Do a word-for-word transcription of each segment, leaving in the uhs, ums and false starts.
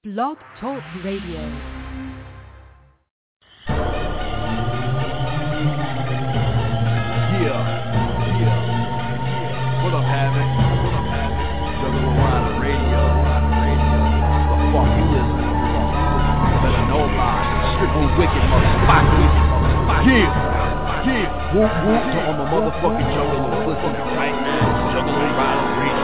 Blog Talk Radio. Yeah, yeah, what up, Havoc? What up, Havoc? Juggalo Rider Radio, Rider Radio. What the fuck you listening to? Better know about it. Strictly wicked motherfuckers. Yeah, yeah. Whoop whoop to all my motherfucking juggalos listening right now. Juggalo Rider Radio.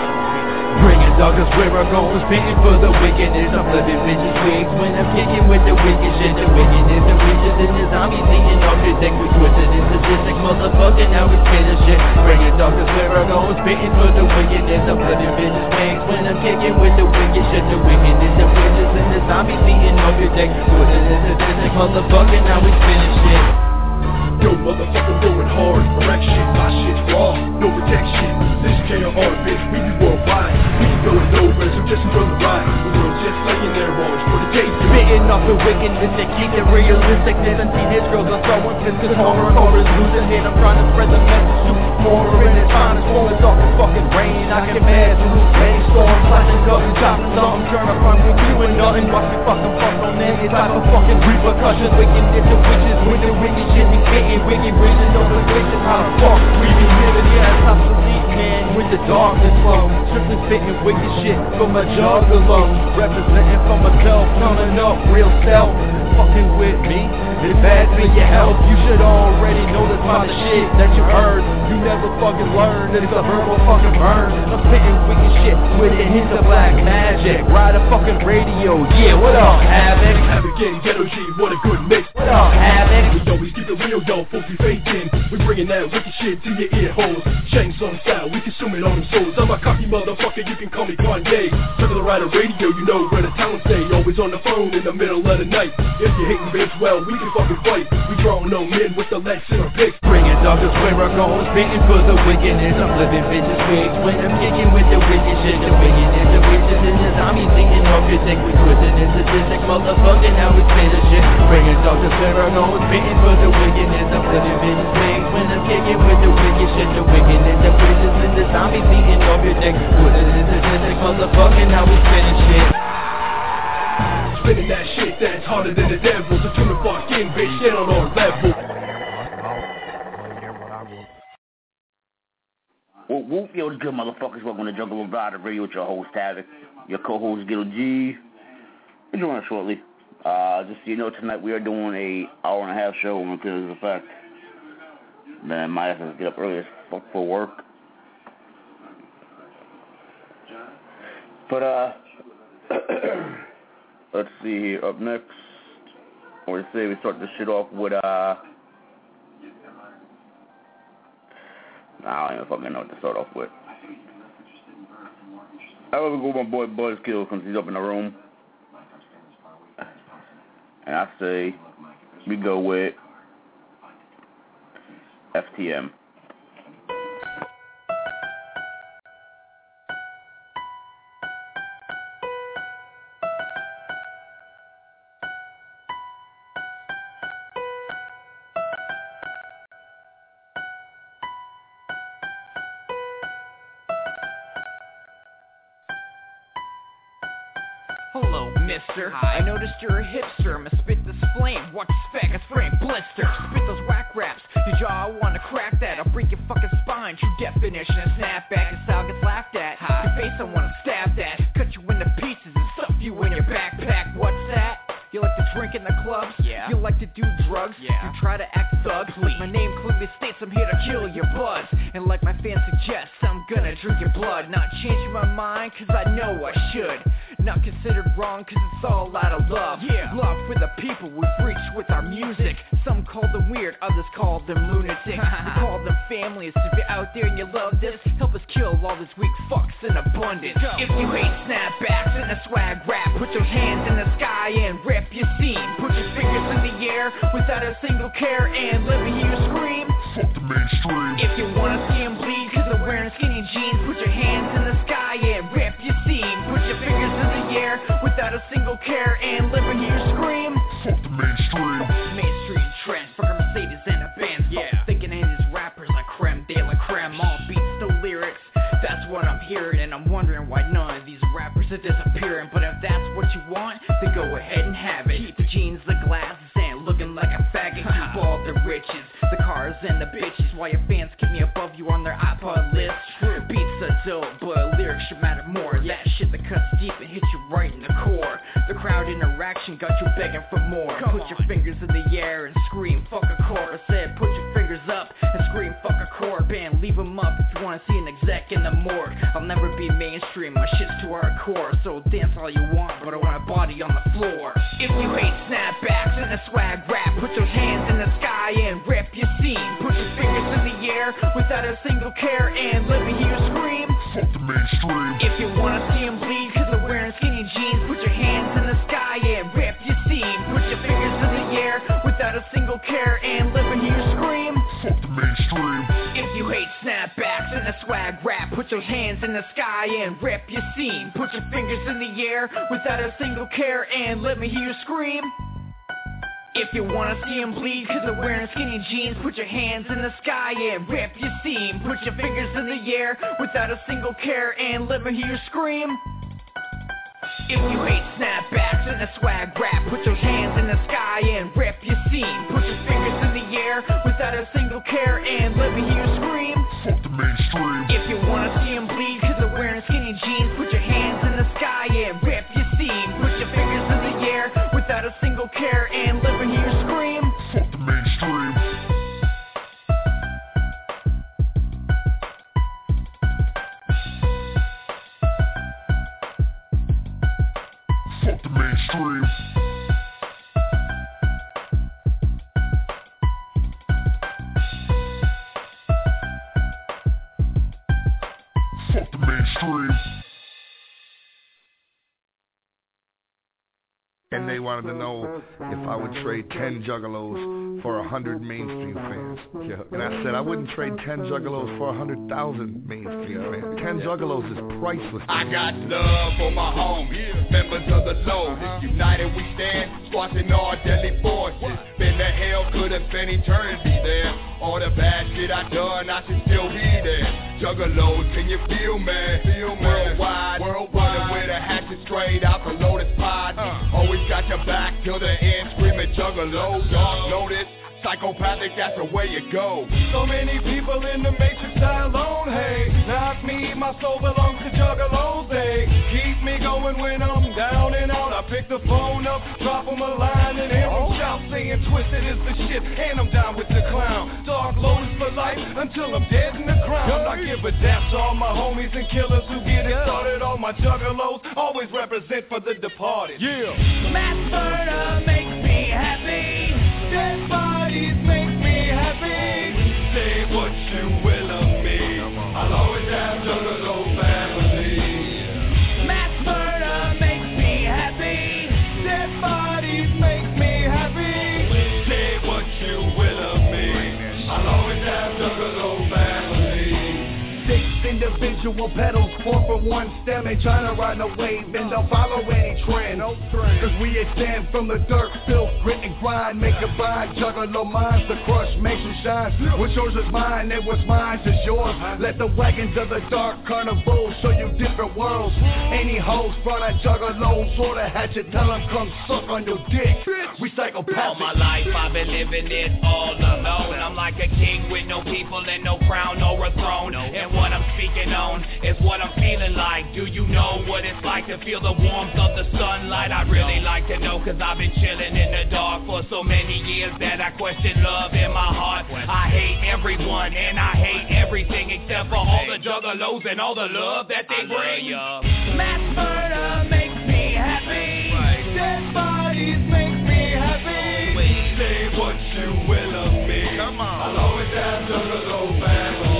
Bringing darkness where I go, spitting for the wickedness. I'm flipping bitches' wigs when I'm kicking with the wicked shit. The wickedness of witches and the zombies eating off your dick. We twisted and sadistic, motherfucker, now we spinning shit. Bringing darkness where I go, spitting for the wickedness. I'm flipping bitches' wigs when I'm kicking with the wicked shit. The wickedness of witches and the zombies eating off your dick. Twisted and sadistic, motherfucker, now we spinning shit. Yo, motherfucker, going hard, wreck shit, my shit's raw, no protection. This K R R, bitch, we be worldwide. We can go nowhere, so just enjoy the ride. The world's just laying there, always for the taste. Spitting off the wickedness and keep the realisticness. And teenage girls are throwing pistols, horror, horror's losing it. I'm trying to spread the message to more, and it's trying to slow it's off the fucking rain. I can mad to lose rainstorm, flashing guns and chopping something. Turn up on me, doing nothing. Watch me fucking fuck on any type of fucking repercussions. Wickedness and witches, with the wicked shit we spitting. Wicked vision over vision, how the fuck we be living, yeah, it's obsolete, man, with the darkness flow. Strictly spitting wicked shit from a juggalo. Representing for myself, coming up real self. Fucking with me, it's bad for your health. You should already know this about the shit that you heard. You never fucking learned, it's a verbal fucking burn. I'm spitting wicked shit with a hint of black magic. Ride a fucking radio, yeah, what up, Havoc? Havoc and Ghetto G, what a good mix. What up, Havoc? We always keep it real, though, folks be faking. We bringing that wicked shit to your ear holes. Chainsaw style, we consuming all them souls. I'm a cocky motherfucker, you can call me Kanye. Juggalo Rider Radio, you know where the talent stay. Always on the phone in the middle of the night. If you hating bitch, well, we can fucking fight. We draw no men with the legs in our picks. Bringing darkness where I go, spitting for the wickedness. I'm flipping bitches' wigs when I'm kicking with the wicked shit. The wickedness of witches and the zombies eating off your dick. We twisted and sadistic, motherfucker, now we spinning shit. Bringing darkness where I go, spitting for the wickedness. I'm flipping bitches' wigs when I'm kicking with the wicked shit. The wickedness of witches and the zombies eating off your dick. Twisted and sadistic, motherfucker, now we spinning shit. Spinning that shit that's harder than the devil. So tune the fuck in, bitch, get on our level. Whoop whoop, yo, the good motherfuckers. Welcome to Juggalo Rider Radio with your host, Havoc. Your co-host, Gil G. We'll join us shortly. Uh, just so you know, tonight we are doing a hour and a half show because of the fact that I might have to get up early as fuck for work. But, uh... let's see here. Up next, I want to say we start this shit off with, uh... Nah, I don't even fucking know what to start off with. I would go with my boy Buzzkill since he's up in the room. And I say we go with F T M. Hello, mister. Hi. I noticed you're a hipster. I'ma spit this flame. Watch this faggot frame blister. Spit those whack raps. Your jaw, I wanna crack that. I'll break your fucking spine. True definition of snapback. Your style gets laughed at. Hi. Your face, I wanna stab that. Cut you into pieces and stuff you in your backpack. What's that? You like to drink in the clubs? Yeah. You like to do drugs? Yeah. You try to act thug? Please. My name clearly states I'm here to kill your buzz. And like my fans suggest, I'm gonna drink your blood. Not changing my mind, cause I know I should. Not considered wrong, cause it's all out of love. Yeah. Love for the people we've reached with our music. Some call them weird, others call them lunatics. We call them families. If you're out there and you love this, help us kill all this weak fucks in abundance. If you hate snapbacks and a swag rap, put your hands in the sky and rip your scene. Put your fingers in the air without a single care and let me hear you scream. Fuck the mainstream. If you wanna see them bleed cause they're wearing skinny jeans, put your hands in the sky and rip your seam. Put your fingers in the air without a single care and let me hear you scream. Fuck the mainstream. Mainstream trends, fuck a Mercedes and a Benz. Yeah. Thinking of these rappers like creme de la creme. All beats to lyrics, that's what I'm hearing. And I'm wondering why none of these rappers are disappearing. But if that's what you want, then go ahead and have it. Keep the jeans, the glasses, and looking like a faggot. Keep all the riches, the cars and the bitches, while your fans keep me above you on their iPod list. Beats are dope, but lyrics should matter more. That shit that cuts deep and hits you right in the core. The crowd interaction got you begging for more. Put your fingers in the air and scream, fuck a chord. I said put your fingers up and scream, fuck a chord. Band, leave them up if you wanna see an exec in the morgue. I'll never be mainstream, my shit's too hardcore. So dance all you want, but I want a body on the floor. If you hate snapbacks and a swag rap, put your hands in the sky and rip your scene. Put your fingers in the air without a single care and let me hear you scream. Fuck the mainstream. If you wanna see them bleed cause they're wearing skinny jeans, put your hands in the sky and rip your seam. Put your fingers in the air without a single care and let me hear you scream. Fuck the mainstream. If you hate snapbacks and a swag rap, put your hands in the sky and rip your seam. Put your fingers in the air without a single care and let me hear you scream. If you wanna see them bleed cause they're wearing skinny jeans, put your hands in the sky and rip your seam. Put your fingers in the air without a single care and let me hear you scream. If you hate snapbacks and a swag rap, put your hands in the sky and rip your seam. Put your fingers in the air without a single care and let me hear you scream. Fuck the mainstream. If you wanna see them bleed cause they're wearing skinny jeans, put your hands in the sky and rip your seam. Put your fingers in the air without a single care and let me hear you scream. Fuck the mainstream. Fuck the mainstream. Fuck the mainstream. And they wanted to know if I would trade ten juggalos for a hundred mainstream fans. Yeah. And I said I wouldn't trade ten juggalos for a hundred thousand mainstream fans. Ten juggalos is priceless. I got love for my homies, members of the low. United we stand, squashing all deadly forces. Been to hell, could have been eternity there. All the bad shit I done, I should still be there. Juggalos, can you feel me? Feel me? Worldwide, worldwide, with a hatchet straight out the Lotus pod. Uh. Always got your back till the end, screaming Juggalos, dog loaded. Psychopathic, that's the way it goes. So many people in the matrix die alone, hey. Not me, my soul belongs to Juggalos, they keep me going when I'm down and out. I pick the phone up, drop them a line, and hear them shout, saying Twisted is the shit, and I'm down with the clown. Dark Lotus for life, until I'm dead in the crown. I give a dap to all my homies and killers who get it started. All my Juggalos always represent for the departed. Yeah. Mass murder makes me happy. Dead bodies make me happy. Say what you will of me, I'll always have Juggalo family. Mass murder makes me happy. Dead bodies make me happy. Say what you will of me, I'll always have Juggalo family. Six individual petals, four for one stem. They tryna ride a wave and don't follow any trend. Cause we extend from the dirt, filth, grit and grind. Make a bind, Juggalo minds, the crush makes you shine. What's yours is mine, and what's mine is yours. Let the wagons of the dark carnival show you different worlds. Any hoes front at Juggalos, or the hatchet, tell them come suck on your dick. We psychopathic. All my life I've been living it all alone. I'm like a king with no people and no crown or a throne. And what I'm speaking on is what I'm feeling like. Do you know what it's like to feel the warmth of the sunlight? I'd really like to know, cause I've been chilling in the dark for so many years that I question love in my heart. I hate everyone and I hate everything except for all the Juggalos and all the love that they bring. Mass murder makes me happy. Dead bodies make me happy. Say what you will of me, I'll always have Juggalo family.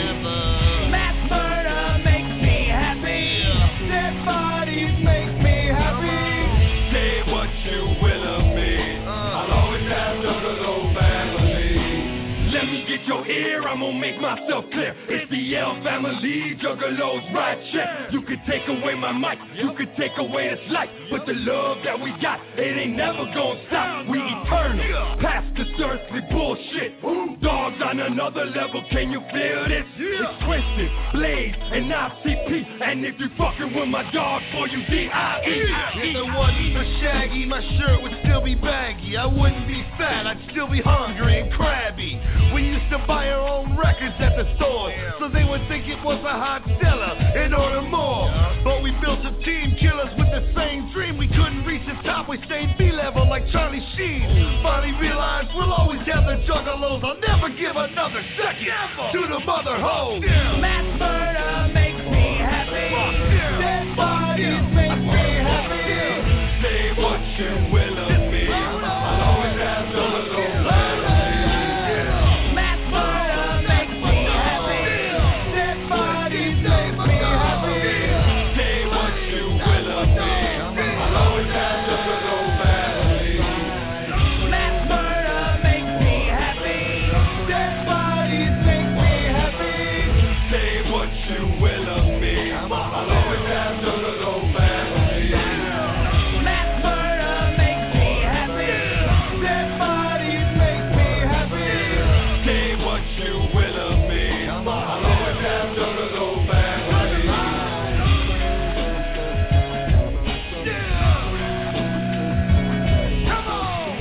Mass murder makes me happy. Dead bodies make me happy. Say what you will of me, I'll always have Juggalo family. Let me get your ear, I'm gonna make myself clear. It's the L family, Juggalos right here. You could take away my mic, you could take away this light, but the love that we got, it ain't never gonna stop. We eternal, past this earthly bullshit. Dogs, I on another level, can you feel this? Yeah. It's Twisted, Blaze, and I C P. And if you fucking with my dog, for you D I E. If it wasn't for Shaggy, my shirt would still be baggy. I wouldn't be fat, I'd still be hungry and crabby. We used to buy our own records at the store, so they would think it was a hot seller and order more. But we built a team, killers with the same dream. We couldn't reach the top, we stayed B-level like Charlie Sheen. Finally realized we'll always have the juggalos. I'll never give another second never. to the mother hoe. Mass murder makes me happy. Dead bodies make me happy. Say what you will of me, I'll always have juggalos. Mass murder makes me happy. Dead bodies make me happy. Say what you will of me, I'll always have juggalos family. Mass murder makes me happy. Dead bodies make me happy. Say what you will of me, I'll always have juggalos family. Mass murder makes me happy. Dead bodies make me happy. Say what you will of me, I'll always have juggalos family. Come on.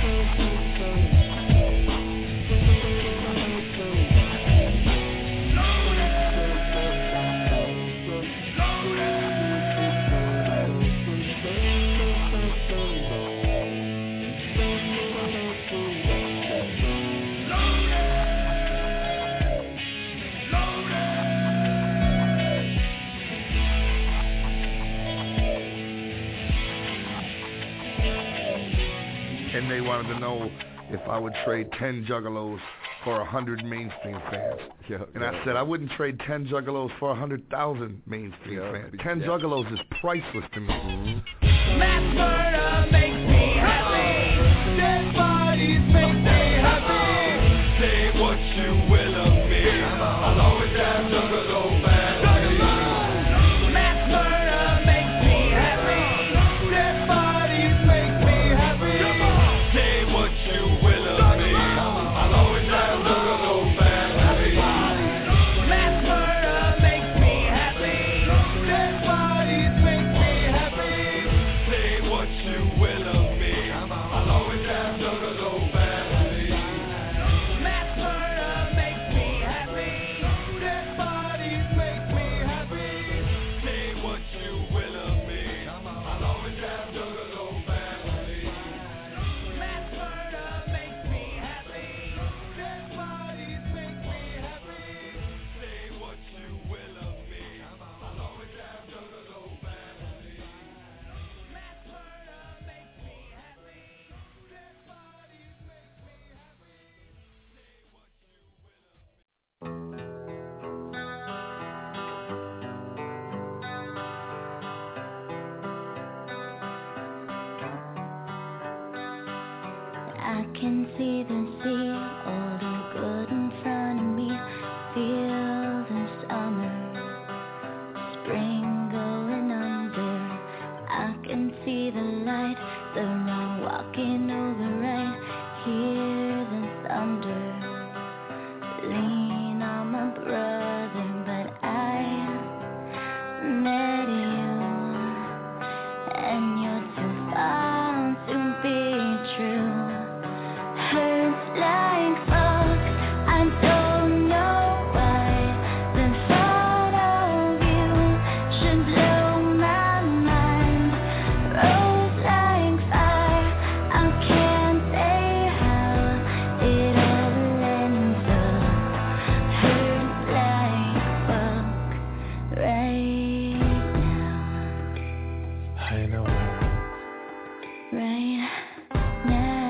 And they wanted to know if I would trade ten juggalos for a hundred mainstream fans. Yeah, and yeah. I said I wouldn't trade ten juggalos for a hundred thousand mainstream Yeah, fans. yeah. Ten juggalos is priceless to me. Mm-hmm. Mass murder makes me happy. Dead bodies make me happy. Say what you will of me, I'll always have juggalos family. Mass murder makes me happy. Dead bodies make me happy. Say what you will of me, I'll always have juggalos family. Mass murder makes me happy. Dead bodies make me happy. Say what you will of me, I'll always have juggalos family. Mass murder makes me happy. Dead bodies make me happy. Say what you will of me, I'll always have juggalos family. Mass murder makes me happy. Dead bodies make me happy. Say what you will of me, I'll always have juggalos family. Mass murder makes me happy. Dead bodies make me happy. I can see the sea, all the good in front of me. Feel the summer, spring going under. I can see the light, the wrong walking over right. Hear the thunder, lean on my brother, but I met you, and you're too far to be true. Hurts like fuck, I don't know why. The thought of you should blow my mind. Rose like fire, I can't say how it all ends up. Hurts like fuck right now. I know. Right now.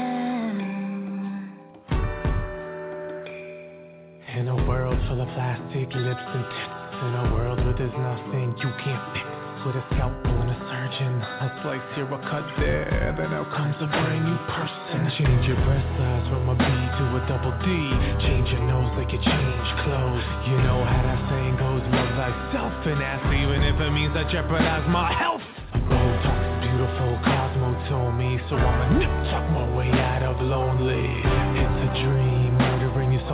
In a world full of plastic lips and tips, in a world where there's nothing you can't fix. With a scalpel and a surgeon, a slice here, a cut there, then out comes a brand new person. Change your breast size from a B to a double D. Change your nose like you change clothes. You know how that saying goes, love thyself and ask, even if it means I jeopardize my health. Botox, beautiful, Cosmo told me, so I'ma nip tuck my way out of lonely. It's a dream, murdering your soul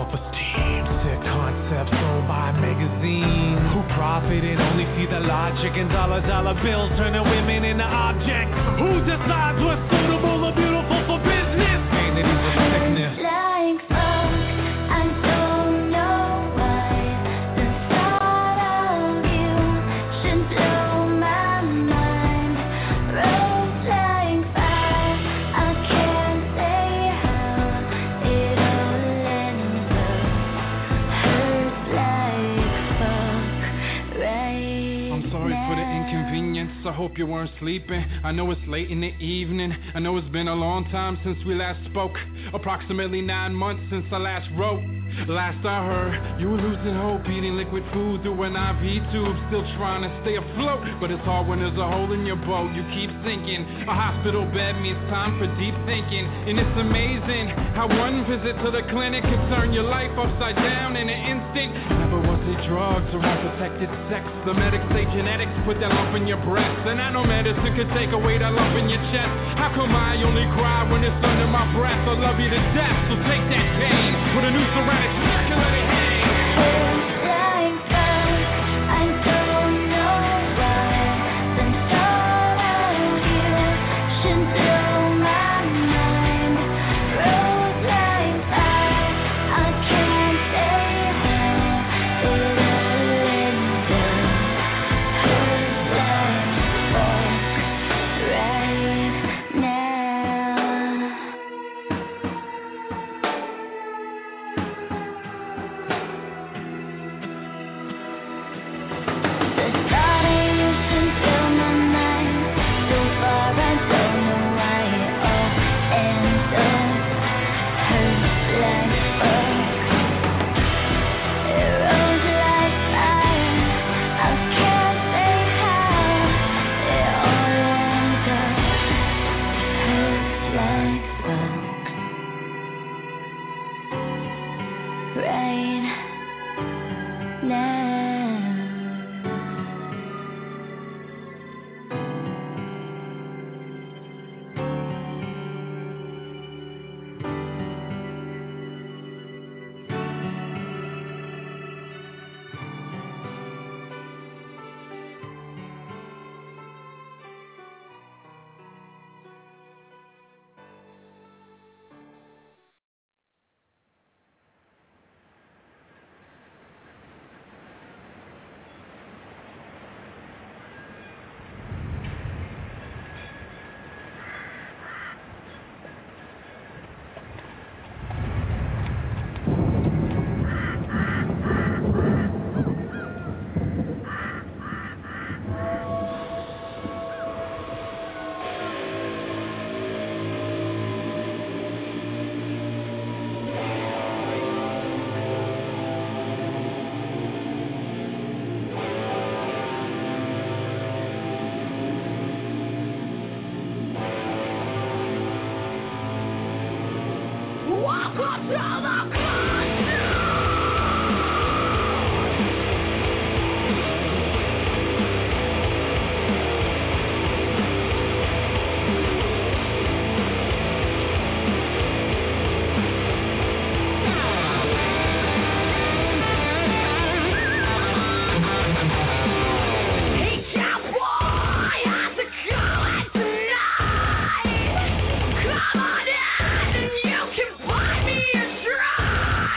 self-esteem. Sick concepts sold by magazines who profit and only see the logic in dollar dollar bills, turning women into objects. Who decides what's suitable or beautiful for business? Vanity is a sickness. Like folk, I don't know why the thought of you should blow my mind. Rose like fire, I can't say how it all ends up. Hurts like fuck right I'm sorry for the now. inconvenience. I hope you weren't sleeping. I know it's late in the evening. I know it's been a long time since we last spoke. Approximately nine months since I last wrote. Last I heard, you were losing hope, eating liquid food through an I V tube, still trying to stay afloat. But it's hard when there's a hole in your boat. You keep sinking. A hospital bed means time for deep thinking. And it's amazing how one visit to the clinic can turn your life upside down in an instant. Never was it drugs or unprotected sex. The medics say genetics put that lump in your breast. And I know medicine could take away that lump in your chest. How come I only cry when it's under my breath? I love you to death, so take that pain. Put a new ceramic circle, let it hang. Like folk, I don't know why the thought of you should blow my mind. Rose like fire, I can't say how it all ends up. Hurts like fuck right now. The thought of you should blow my mind. So far I don't know why it all ends up. Hurts like fuck. It rose like fire, I can't say how it all ends up. Hurts like fuck right now. Come on in, and you can buy me a drink.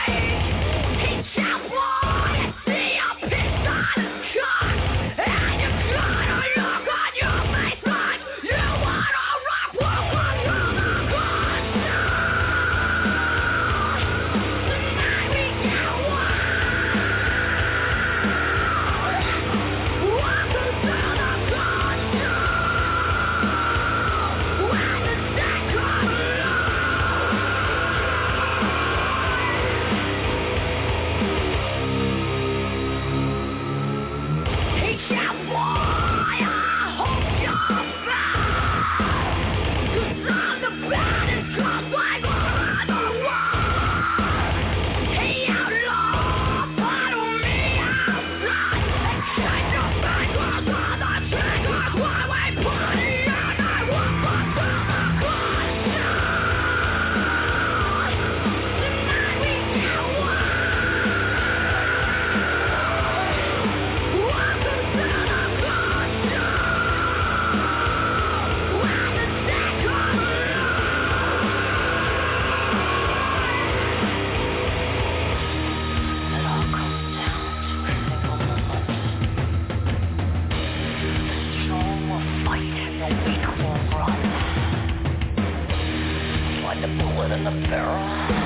in the mirror.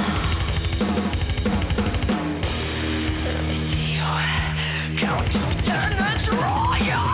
Let me see you. Count to ten and draw your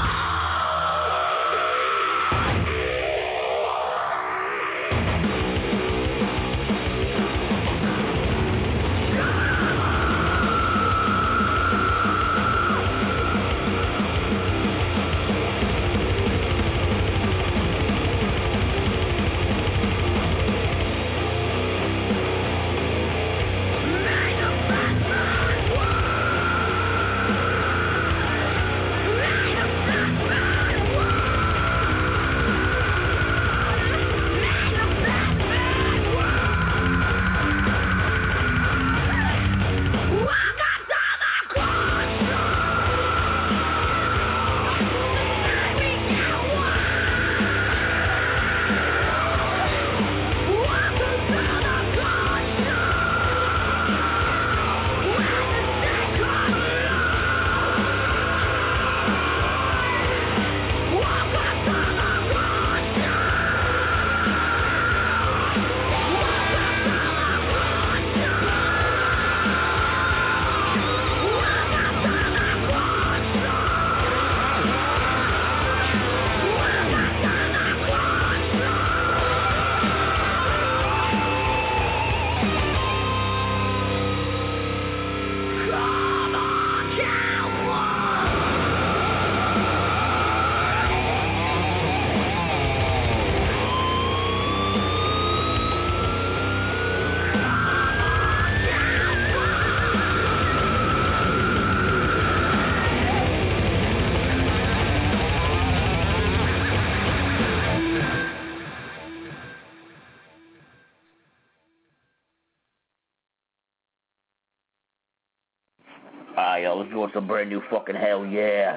Alright, yo, let's do some brand new fucking hell yeah.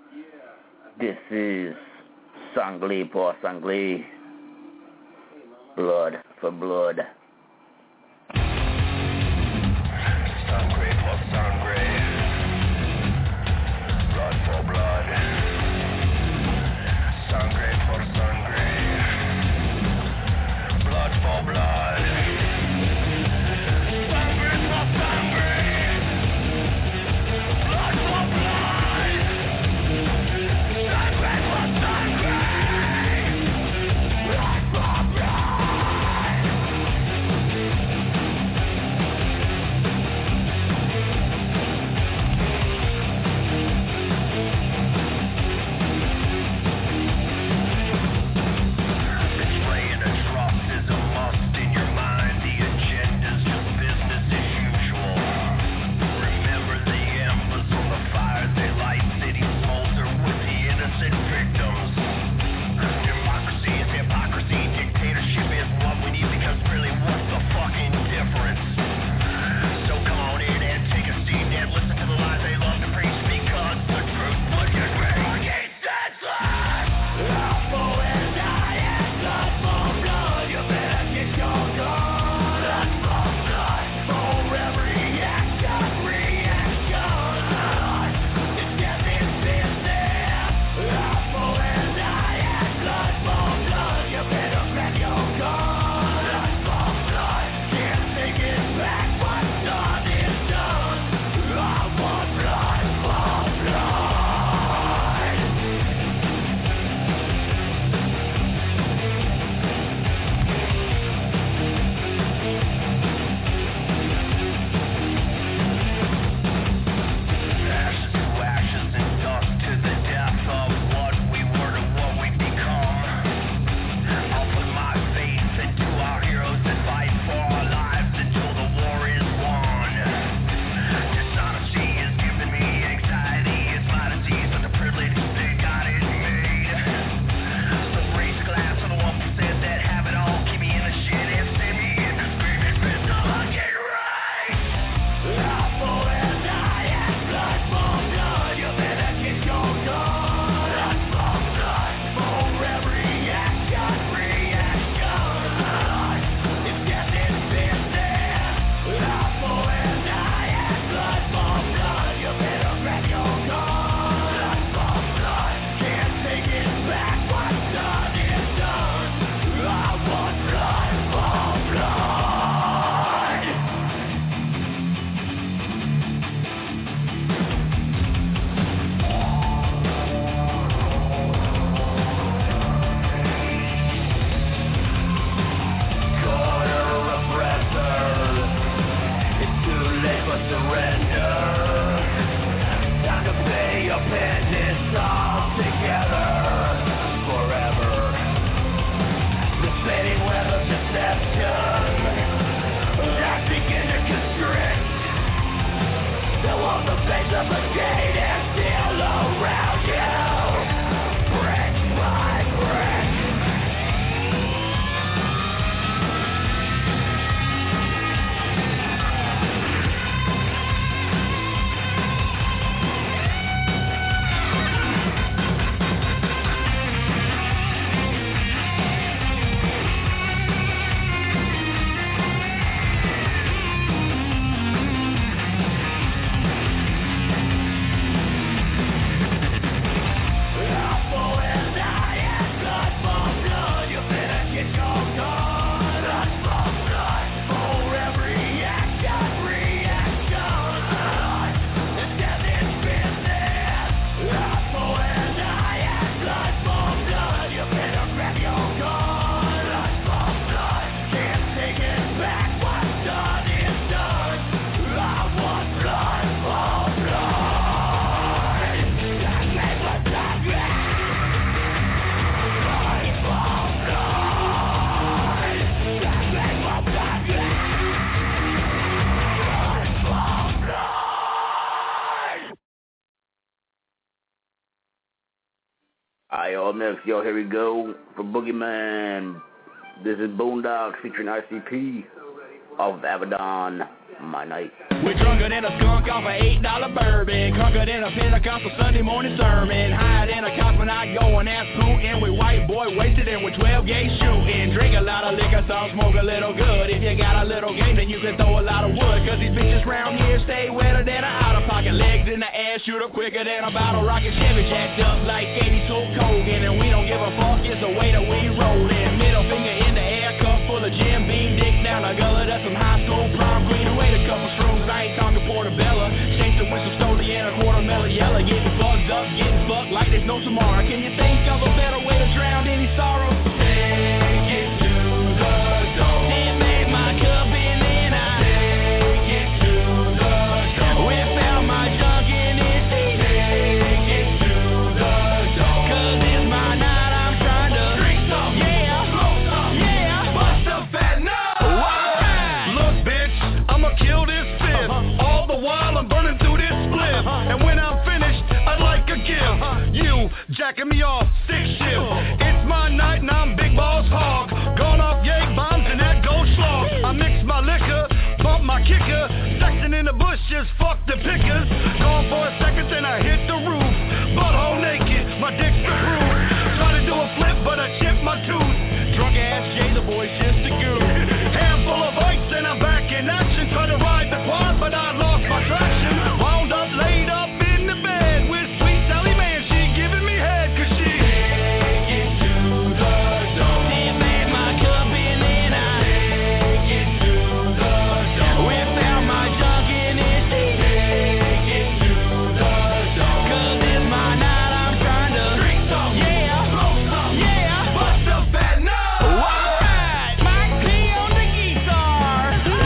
This is Sangli por Sangli. Blood for blood. Sangre for sangre. Blood for blood. Sangre for sangre. Blood for blood. Sangre for sangre. Blood for blood. Alright, y'all, next, y'all, here we go for Boogeyman. This is Boondocks featuring I C P of Abaddon, My Night. We're drunker than a skunk off a eight dollar bourbon, crunker than a Pentecostal Sunday morning sermon, higher than a cosmonaut going ass Putin, with white boy wasted and with twelve gauge shooting. Drink a lot of liquor, so smoke a little good. If you got a little game, then you can throw a lot of wood, cause these bitches round here stay wetter than a out of pocket. Legs in the air, shoot up quicker than a bottle rocket. Chevy jacked up like eighty-two Kogan, and we don't give a fuck, it's the way that we rollin'. Middle finger in the air, cup full of Jim Beam, dick down the gullet, that's some high school prom queen. Wait a couple shrooms, I ain't talking Portobello. Chased her with some Stoli and a quarter melon yellow. Getting fucked up, getting fucked like there's no tomorrow. Can you think of a better way to drown any sorrow? Take it to the door. It made my cup and then I take it to the door. Whip out my junk and it's take it to the door. Cause it's my night, I'm trying to drink some, yeah, smoke some, yeah, bust a fat nut. Look, bitch, I'ma kill this fifth. Uh-huh. All the while I'm burning through this spliff. Uh-huh. And when I'm finished, I'd like a gift. Uh-huh. You jacking me off, six shift. Uh-huh. It's my night and I'm big boss hog. Gone off yay bombs and that gold slog. I mix my liquor, pump my kicker. Sexing in the bushes, fuck the pickers. Gone for a second, then I hit the roof. Butthole naked, my dick's the proof. Try to do a flip, but I chipped my tooth. Drunk ass Jay, the boy's just a goof. Handful of ice and I'm back in action. Try to ride the quad, but I lost my traction. Wound up, laid up in the bed with sweet Sally Man. She giving me head, cause she take it to the door. It made my cup and then I take it to the door. whip out my junk and it's take it to the door. cause it's my night, I'm trying to Drink some, yeah, smoke some, yeah, bust a fat nut. alright, Mike P on the guitar.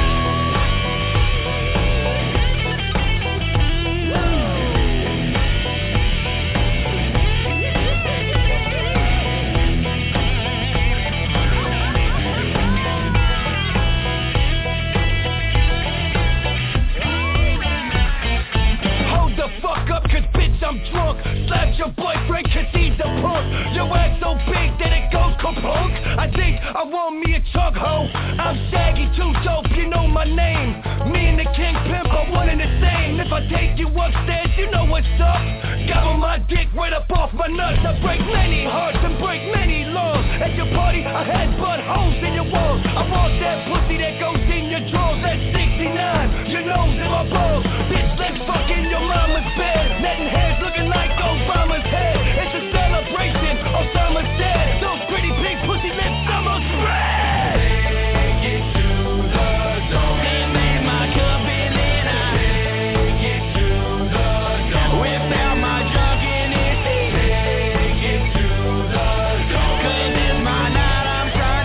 Hold the fuck up, cause bitch, I'm drunk. Slapped your boyfriend, cause he's a punk. Your ass so big that it goes kapunk. I think I want me a chug ho. I'm Shaggy, too dope, you know my name. Me and the King Pimp are one and the same. If I take you upstairs, you know what's up. Gobble my dick right up off my nuts. I break many hearts and break many laws. At your party, I had butt holes in your walls. I want that pussy that goes in your drawers. That's sixty-nine, your nose in my balls. Bitch, let's fuck in your mama's bed. Netting heads looking like Obama's head. It's a celebration, Osama's dead. Those pretty pink pussy lips, summer spread. Take it to the door. It made my cup and then I Take it to the door. whip out my junk and it's Take it to the door. cause it's my night, I'm trying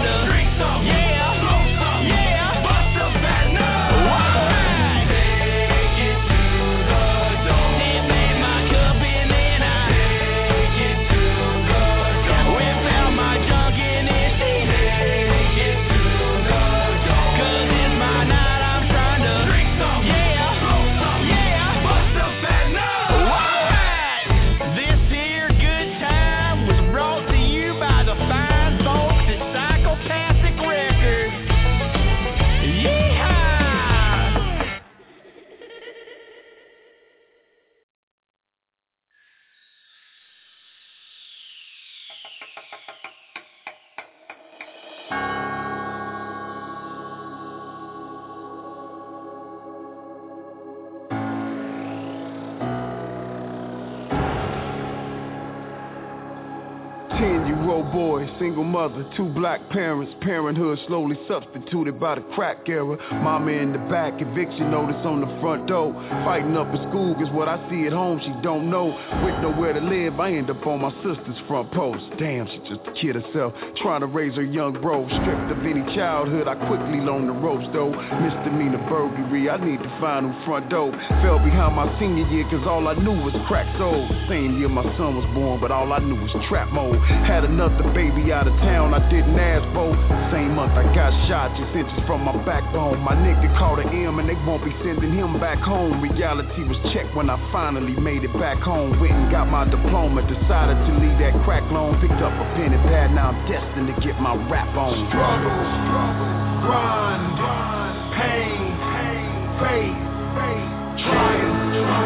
Negro boy, single mother, two black parents. Parenthood slowly substituted by the crack era. Mama in the back, eviction notice on the front door. Fighting up at school is what I see at home, she don't know. With nowhere to live, I end up on my sister's front post. Damn, she just a kid herself, trying to raise her young bro. Stripped of any childhood, I quickly loaned the ropes though. Misdemeanor burglary, I need to find who front door. Fell behind my senior year cause all I knew was crack soul. Same year my son was born, but all I knew was trap mode. Had another baby out of town, I didn't ask for. Same month I got shot, just inches from my backbone. My nigga called an M and they won't be sending him back home. Reality was checked when I finally made it back home. Went and got my diploma, decided to leave that crack loan. Picked up a pen and pad, now I'm destined to get my rap on. Struggle, grind, pain, faith, triumph,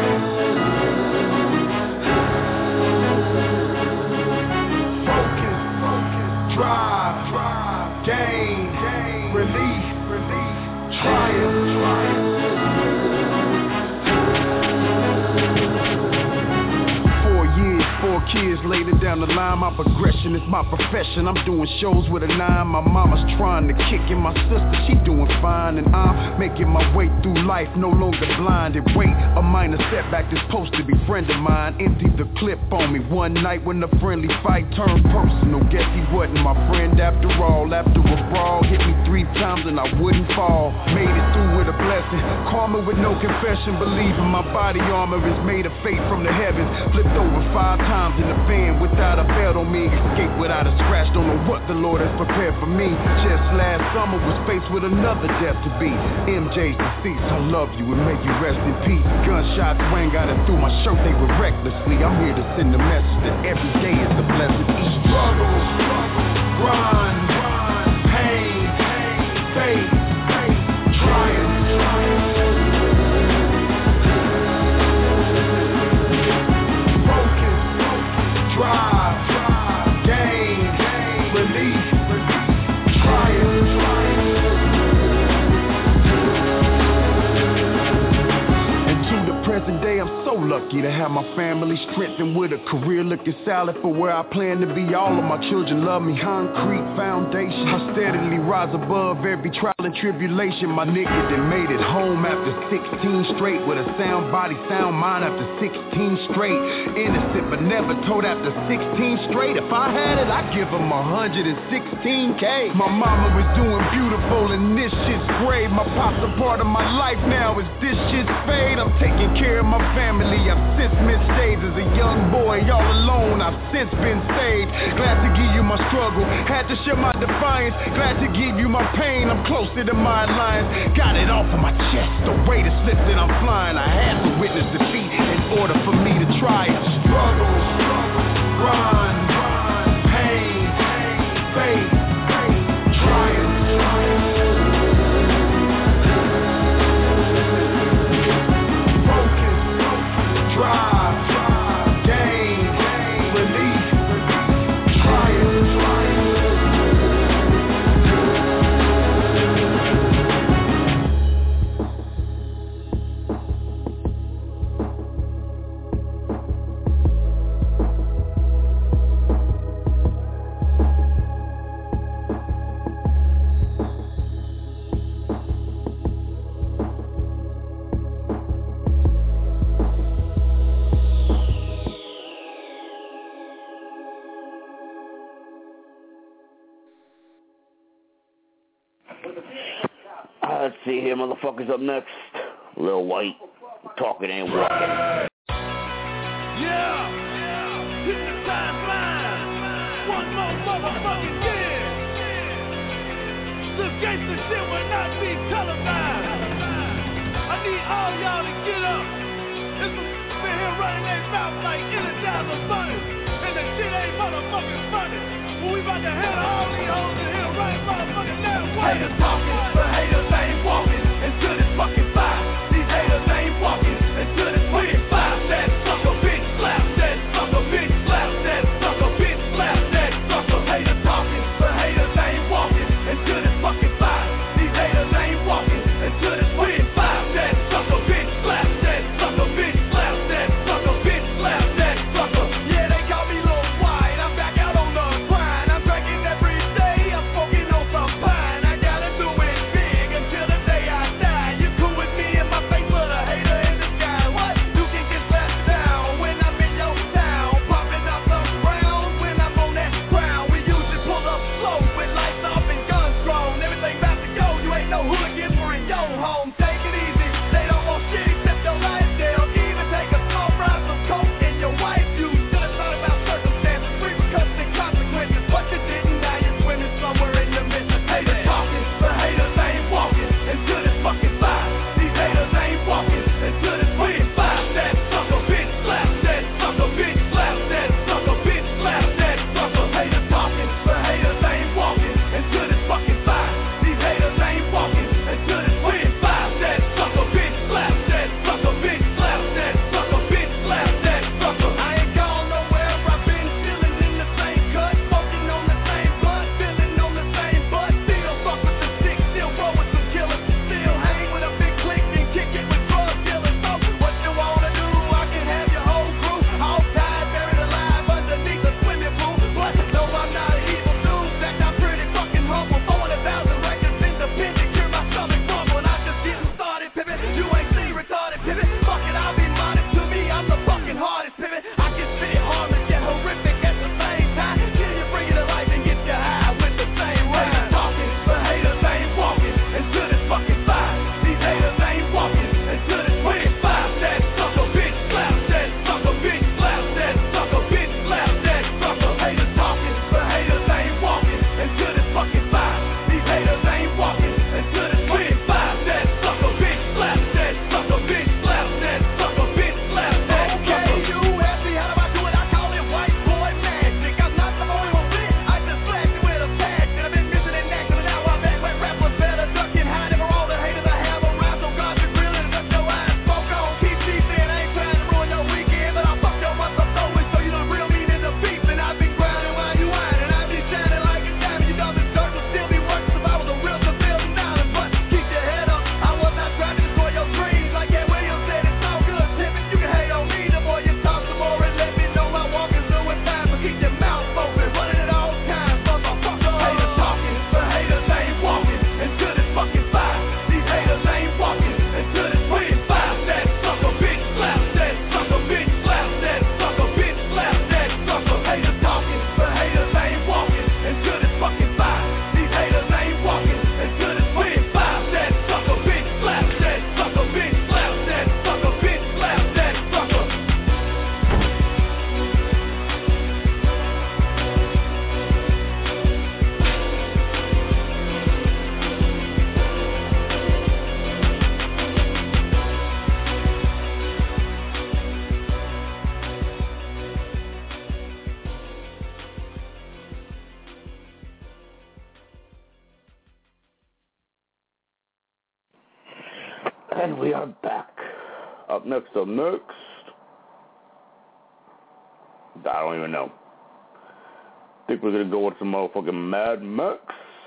focus, drive, gain, relief, triumph. Four kids later down the line, my progression is my profession. I'm doing shows with a nine, my mama's trying to kick in. My sister, she doing fine, and I'm making my way through life, no longer blinded. Wait, a minor setback is supposed to be friend of mine. Emptied the clip on me one night when the friendly fight turned personal. Guess he wasn't my friend after all. After a brawl, hit me three times and I wouldn't fall. Made it through with a blessing, karma with no confession. Believing my body armor is made of faith from the heavens. Flipped over five times in the van without a belt on me. Escape without a scratch, don't know what the Lord has prepared for me. Just last summer was faced with another death to beat. M J's deceased, I love you and may you rest in peace. Gunshots rang out and through my shirt, they were recklessly. I'm here to send a message that every day is a blessed each. Struggle, grind, pain, faith, triumph, drive, gain, relief, triumph. And to the present day, I'm so lucky to have my family strengthened with a career looking solid for where I plan to be. All of my children love me, concrete foundation. I steadily rise above every trial and tribulation. My nigga that made it home after sixteen straight, with a sound body, sound mind after sixteen straight. Innocent but never told after sixteen straight. If I had it, I'd give him one hundred sixteen K. My mama was doing beautiful and this shit's great. My pop's a part of my life now, is this shit's fate. I'm taking care of my family, I've since missed days as a young boy, all alone, I've since been saved. Glad to give you my struggle, had to share my defiance. Glad to give you my pain, I'm closer to my alliance. Got it off of my chest, the weight has slipped and I'm flying. I had to witness defeat in order for me to triumph. Struggle, grind, pain, faith, triumph. Drive, gain, relief, triumph. Let's see here, motherfuckers. Up next, Lil White, Talking Ain't Walking. Yeah, hypnotized mind. One more motherfucking year. This gangsta shit will not be televised. I need all y'all to get up. There's some been here running their mouth like Energizer Bunny, and the shit ain't motherfucking funny. Well, we about to handle all these hoes in here right motherfucking now. Haters talking, but haters ain't walking into this fucking fire. These haters ain't walking into this fucking fire. That sucker bitch slap, that sucker bitch slap, that sucker bitch slap, that sucker. Haters talking, but haters ain't walking into this fucking fire. These haters ain't walking into this fucking fire. That sucker bitch slap, that sucker bitch slap, that sucker bitch slap, that sucker. Yeah, they call me Lil White, I'm back out on the grind. And we are back. Up next, up next. I don't even know. I think we're going to go with some motherfucking Mad Max.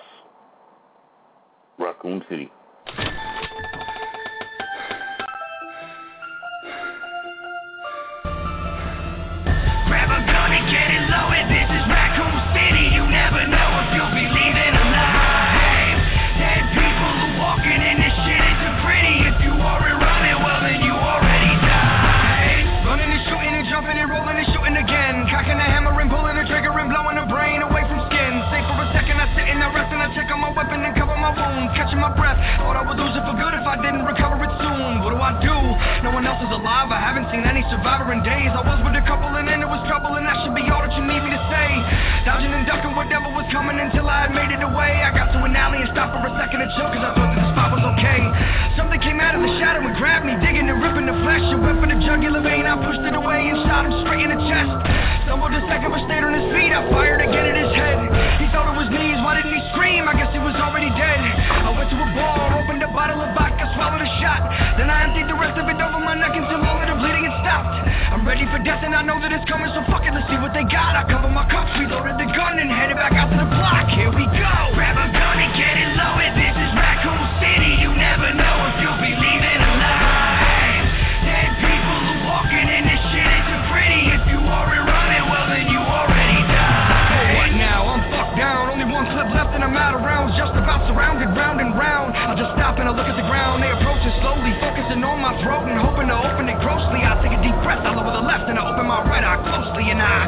Raccoon City. Grab a gun and get it loaded. This is Raccoon City. You never know if you'll be leaving alive. Dead people who walking in this shit isn't pretty. If you aren't running, well then you already died. Running and shooting and jumping and rolling and shooting again. Cocking the hammer and pulling the trigger and blowing the brain away from skin. Say for a second I sit and I rest and I check on my weapon and cover my wound. Catching my breath. Thought I would lose it for good if I didn't recover it soon. What do I do? No one else is alive. I haven't seen any survivor in days. I was with a couple and then it was trouble and that should be all that you need me to say. Dodging and ducking whatever was coming until I had made it away. I got to an alley and stopped for a second to chill cause I thought that the spot was okay. Something came out of the shadow and grabbed me, digging and ripping the flesh. It went for the jugular vein. I pushed it away and shot him straight in the chest. Stumbled a second but stayed on his feet. I fired again at his head. He thought it was knees. Why didn't he scream? I guess he was already dead. I went to a bar, opened a bottle of vodka, swallowed a shot. Then I emptied the rest of it over my neck until all of the bleeding had stopped. I'm ready for death and I know that it's coming, so fuck it, let's see what they got. I covered my cups, reloaded the gun and headed back out to the block. Here we go. Grab a gun and get it loaded. This is Raccoon City. You never know if you'll be leaving alive. Dead people who walking in this shit isn't pretty. If you aren't running, well then you already died. What now? I'm fucked down. Only one clip left and I'm out of rounds. Just about surrounded round and round. I'll just stop and I look at the ground. They approaching slowly, focusing on my throat and hoping to open it grossly. I take a deep breath. I lower the left and I open my right eye closely and I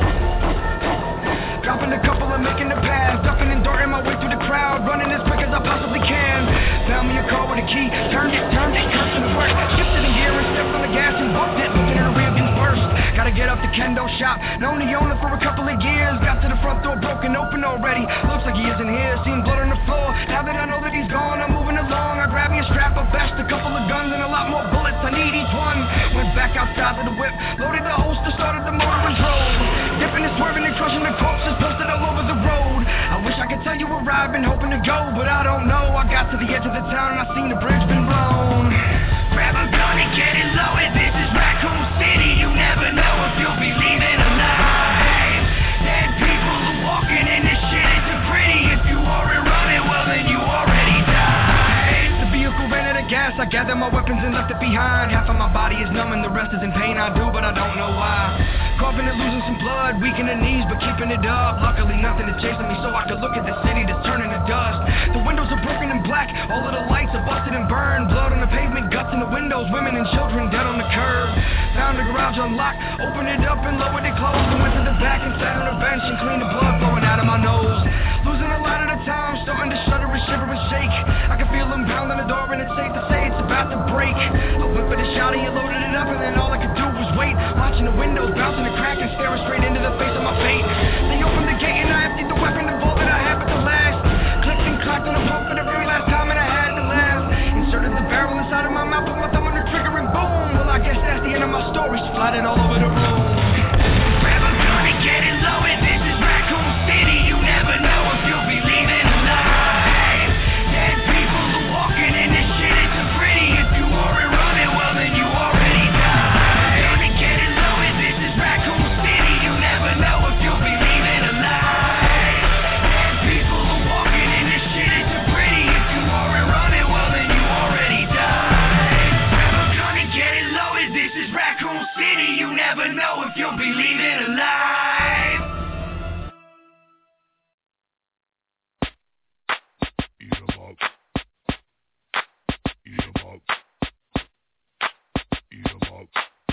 dropping a couple and making the pass, ducking and darting my way through the crowd, running as quick as I possibly can. Found me a car with a key, turned it, turned it, cursing the work, shifted in gear and stepped on the gas and bumped it, looking in the rear view first. Gotta get up to Kendo shop, known the owner for a couple of years. Got to the front door, broken open already. Looks like he isn't here, seen blood on the floor. Now that I know that he's gone, I'm moving along. I grab me a strap, I bashed a couple of guns and a lot more bullets. I need each one. Went back outside to the whip, loaded the holster, started the motor and drove. Dipping and swerving and crushing the corpses posted all over the road. I wish I could tell you where I've been hoping to go, but I don't know. I got to the edge of the town and I seen the bridge been blown. Grab a gun and get it loaded. This is Raccoon City. You never know if you'll be leaving alive. Dead people who walking in this shit isn't pretty. If you aren't running, well then you already died. The vehicle ran out of gas. I gathered my weapons and left it behind. Half of my body is numb and the rest is in pain. I do, but I don't know why. Coughing and losing some blood, weak in the knees, but keeping it up. Luckily, nothing is chasing me, so I could look at the city that's turning to dust. The windows are broken and black, all of the lights are busted and burned. Blood on the pavement, guts in the windows, women and children dead on the curb. Found the garage unlocked, opened it up and lowered it closed. And went to the back and sat on a bench and cleaned the blood flowing out of my nose. Losing a lot at a time, starting to shudder and shiver and shake. I can feel them pounding the door and it's safe to say it's about to break. I went for the shot and loaded it up and then all I could do was wait. Watching the windows bouncing and cracking, staring straight into the face of my fate. They opened the gate and I emptied the weapon, the vault that I had but the last. Clicked and clacked on the pump for the very last time and I had to laugh. Inserted the barrel inside of my mouth, put my thumb on the trigger and boom. Well I guess that's the end of my story, splattered all over the room. Grab a gun and get it loaded. This is Raccoon City. You never know if you'll be leaving alive. Dead people who walking in this shit isn't pretty. If you aren't running, well then you already died. Gonna get it loaded. This is Raccoon City. You never know if you'll be leaving alive. Dead people who walking in this shit isn't pretty. If you aren't running, well then you already died. Grab a gun and get it loaded. This is Raccoon City. You never know if you'll be leaving alive. Eat 'em up. Eat 'em up. Eat 'em up.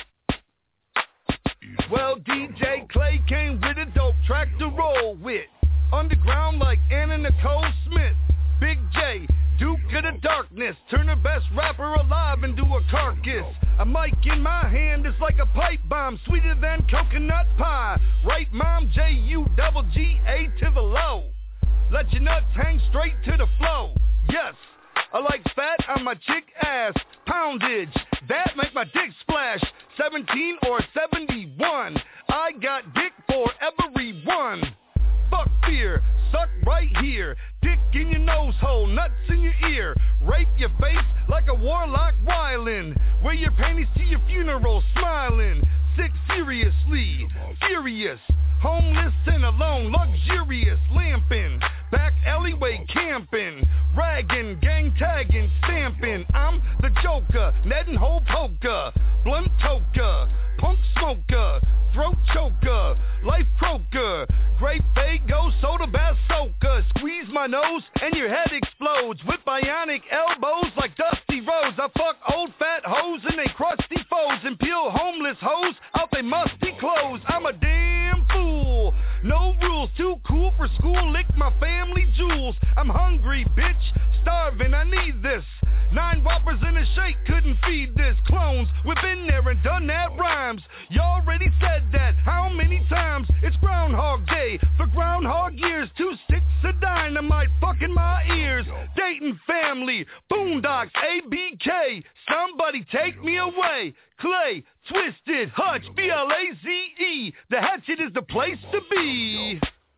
Well, D J Clay came with a dope track to roll with. Underground like Anna Nicole Smith. Big J, Duke of the Darkness. Turn the best rapper alive into a carcass. A mic in my hand is like a pipe bomb, sweeter than coconut pie. Right, Mom? J U double G A to the low. Let your nuts hang straight to the flow. Yes, I like fat on my chick ass. Poundage, that make my dick splash. seventeen or seventy-one. I got dick for everyone. Fuck fear, suck right here. Dick in your nose nose hole, nuts in your ear, rape your face like a warlock wildin', wear your panties to your funeral smiling, sick seriously, furious, homeless and alone, luxurious, lamping, back alleyway camping, ragging, gang tagging, stamping. I'm the Joker, Ned and Hole poker, blunt toker, punk smoker, throat choker, life croaker, grape fago, soda bath soaker. Squeeze my nose and your head explodes with bionic elbows like Dusty Rhodes. I fuck old fat hoes and they crusty foes and peel homeless hoes out they musty clothes. I'm a damn fool, no rules, too cool for school, lick my family jewels. I'm hungry, bitch, starving, I need this. Nine whoppers in a shake couldn't feed this. Clones, we've been there and done that rhymes. You already said that, how many times? It's Groundhog Day, for Groundhog years. Two sticks of dynamite fucking my ears. Dayton family, Boondocks, A B K. Somebody take me away. Clay, Twisted, Hutch, B L A Z E. The Hatchet is the place to be.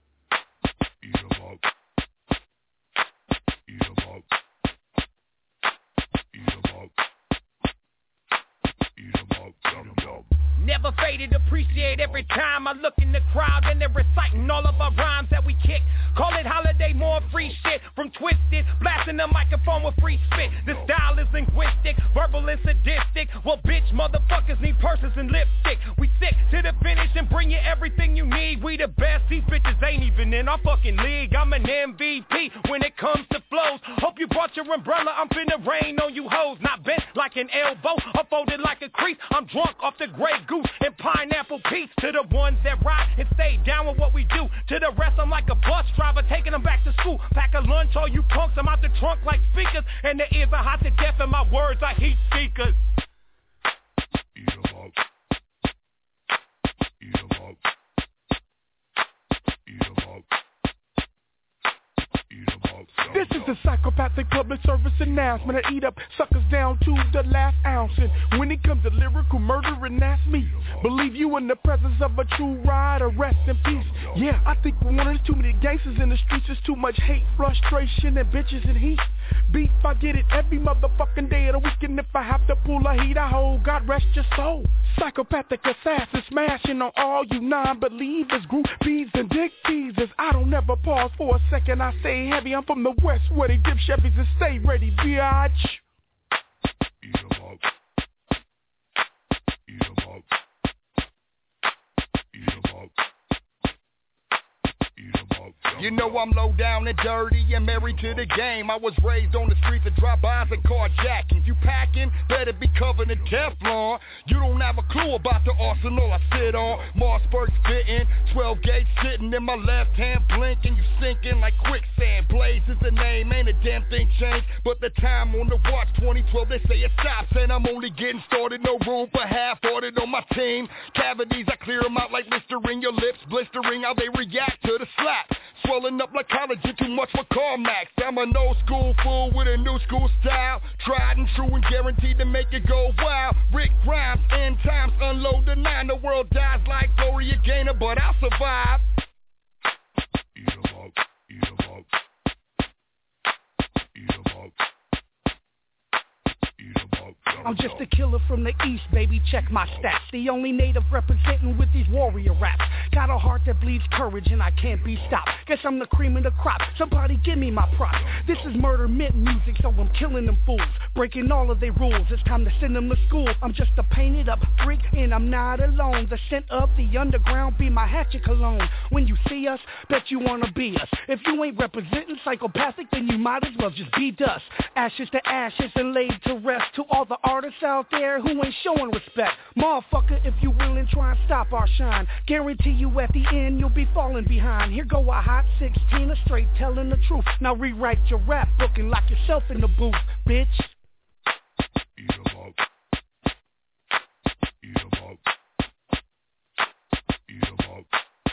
Never faded, appreciate every time I look in the crowd and they're reciting all of our rhymes that we kick. Call it holiday, more free shit from Twisted, blasting the microphone with free spit. The style is linguistic, verbal and sadistic. Well, bitch, motherfuckers need purses and lipstick. We stick to the finish and bring you everything you need. We the best, these bitches ain't even in our fucking league. I'm an M V P when it comes to flows. Hope you brought your umbrella, I'm finna rain on you hoes. Not bent like an elbow, or folded like a crease. I'm drunk off the Grey Goose and Pineapple Peach. To the ones that ride and stay down with what we do. To the rest, I'm like a bus driver taking them back to school. Pack a lunch, all you punks, I'm out the trunk like speakers. And the ears are hot to death and my words are heat seekers. Eat 'em up. Eat 'em up. Eat 'em up. Eat 'em up. This is a psychopathic public service announcement. I eat up suckers down to the last ounce. And when it comes to lyrical murdering, that's me. Believe you in the presence of a true rider, rest in peace. Yeah, I think one of the too many gangsters in the streets is too much hate, frustration, and bitches and heat. Beef, I get it every motherfucking day of the week. And if I have to pull a heat, I hold, God rest your soul. Psychopathic assassin smashing on all you non-believers, groupies and dick teasers. I don't ever pause for a second, I stay heavy. I'm from the west where they dip Chevys and stay ready, biatch. Eat 'em up. Eat 'em up. Eat 'em up. Eat 'em up. You know I'm low down and dirty and married to the game. I was raised on the streets of drive-bys and carjacking. You packing, better be covered in Teflon. You don't have a clue about the arsenal I sit on. Mossberg spitting, twelve gauge sitting in my left hand blinking. You sinking like quicksand. Blaze is the name, ain't a damn thing changed. But the time on the watch, twenty twelve, they say it stops. And I'm only getting started, no room for half-hearted on my team. Cavities, I clear them out like Listerine. Your lips blistering, how they react to the slap. Swelling up like collagen, too much for CarMax. I'm an old school fool with a new school style. Tried and true and guaranteed to make it go wild. Rick Grimes, end times, unload the nine. The world dies like Gloria Gaynor, but I'll survive. Eat 'em up, eat 'em up. Eat 'em up. Eat 'em up. I'm just a killer from the east, baby, check my stats. The only native representing with these warrior raps. Got a heart that bleeds courage and I can't be stopped. Guess I'm the cream of the crop, somebody give me my props. This is murder mint music, so I'm killing them fools. Breaking all of their rules, it's time to send them to school. I'm just a painted up freak and I'm not alone. The scent of the underground be my hatchet cologne. When you see us, bet you wanna be us. If you ain't representing psychopathic, then you might as well just be dust. Ashes to ashes and laid to rest. To all the artists out there who ain't showing respect, motherfucker, if you willing, try and stop our shine. Guarantee you at the end you'll be falling behind. Here go a hot sixteen, a straight telling the truth. Now rewrite your rap book and lock yourself in the booth, bitch. Eat 'em up. Eat 'em up. Eat 'em up.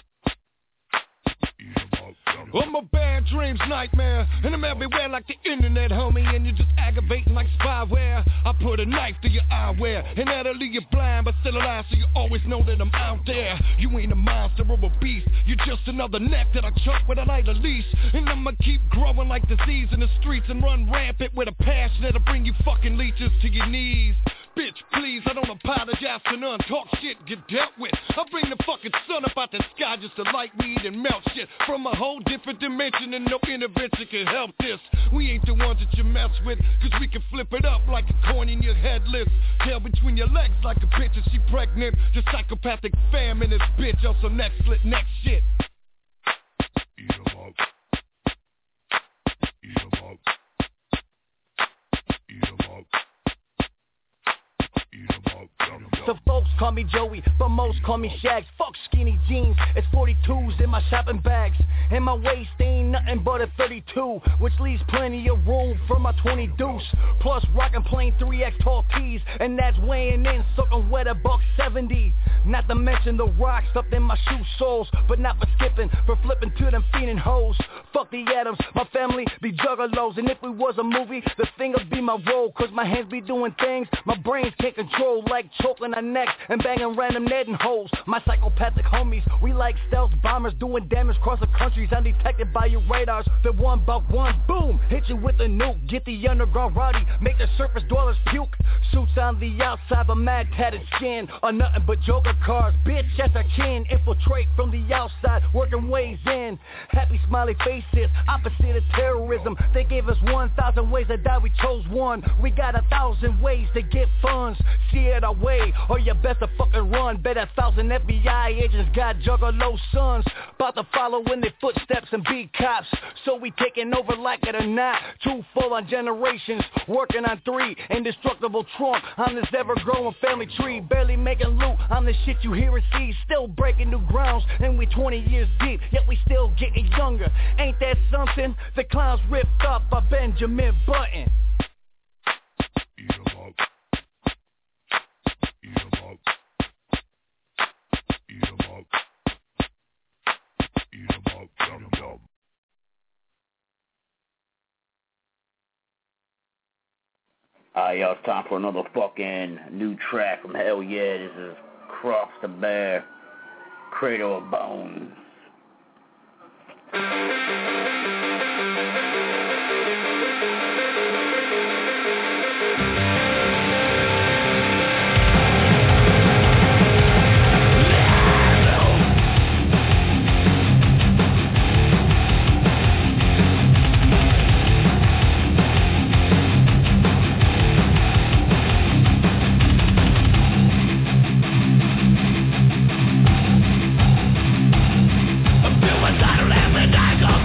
Eat 'em up. I'm a bad dreams nightmare, and I'm everywhere like the internet, homie. And you're just aggravating like Spider. spyware. I put a knife through your eyewear, and that'll leave you blind, but still alive, so you always know that I'm out there. You ain't a monster or a beast, you're just another neck that I choke with a lighter leash. And I'ma keep growing like disease in the streets and run rampant with a passion that'll bring you fucking leeches to your knees. Bitch, please, I don't apologize to none. Talk shit, get dealt with. I bring the fucking sun up out the sky just to light me and melt shit from a whole different dimension, and no intervention can help this. We ain't the ones that you mess with, cause we can flip it up like a coin in your headless. Tail between your legs like a bitch and she pregnant. The psychopathic fam in this bitch on some next slit next shit. Eat 'em up. Eat 'em up. Eat 'em up. The folks call me Joey, but most call me Shags. Fuck skinny jeans, it's forty-twos in my shopping bags. And my waist ain't nothing but a thirty-two, which leaves plenty of room for my twenty deuce. Plus rockin' plain three X tall tees, and that's weighing in, soaking wet a buck seventy. Not to mention the rocks up in my shoe soles, but not for skipping, for flipping to them fiending hoes. Fuck the Adams, my family be juggalos, and if we was a movie, the thing would be my role, cause my hands be doing things my brains can't control, like choking our necks and banging random netting holes. My psychopathic homies, we like stealth bombers, doing damage across the countries undetected by your radars. The one by one, boom, hit you with a nuke, get the underground rowdy, make the surface dwellers puke. Suits on the outside, but mad tatted skin, are nothing but joker cars. Bitch, that's our kin, infiltrate from the outside, working ways in. Happy smiley faces, opposite of terrorism. They gave us one thousand ways to die, we chose one. We got a thousand ways to get funds. See it our way, or you best to fucking run. Bet a thousand F B I agents got juggalo sons, about to follow in their footsteps and be cops. So we taking over like it or not. Two full on generations, working on three. Indestructible trunk on this ever-growing family tree. Barely making loot on the shit you hear and see. Still breaking new grounds, and we twenty years deep, yet we still getting younger. Ain't that something? The clowns ripped up by Benjamin Button. Eat 'em up. Eat 'em up. Eat 'em up. Eat 'em up. Eat 'em up. Alright, y'all, it's time for another fucking new track from Hell Yeah. This is Cross the Bear, Cradle of Bones. Suicidal as the die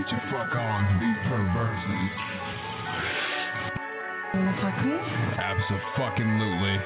get your fuck on, these perversions. You wanna fuck me? Abso-fucking-lutely.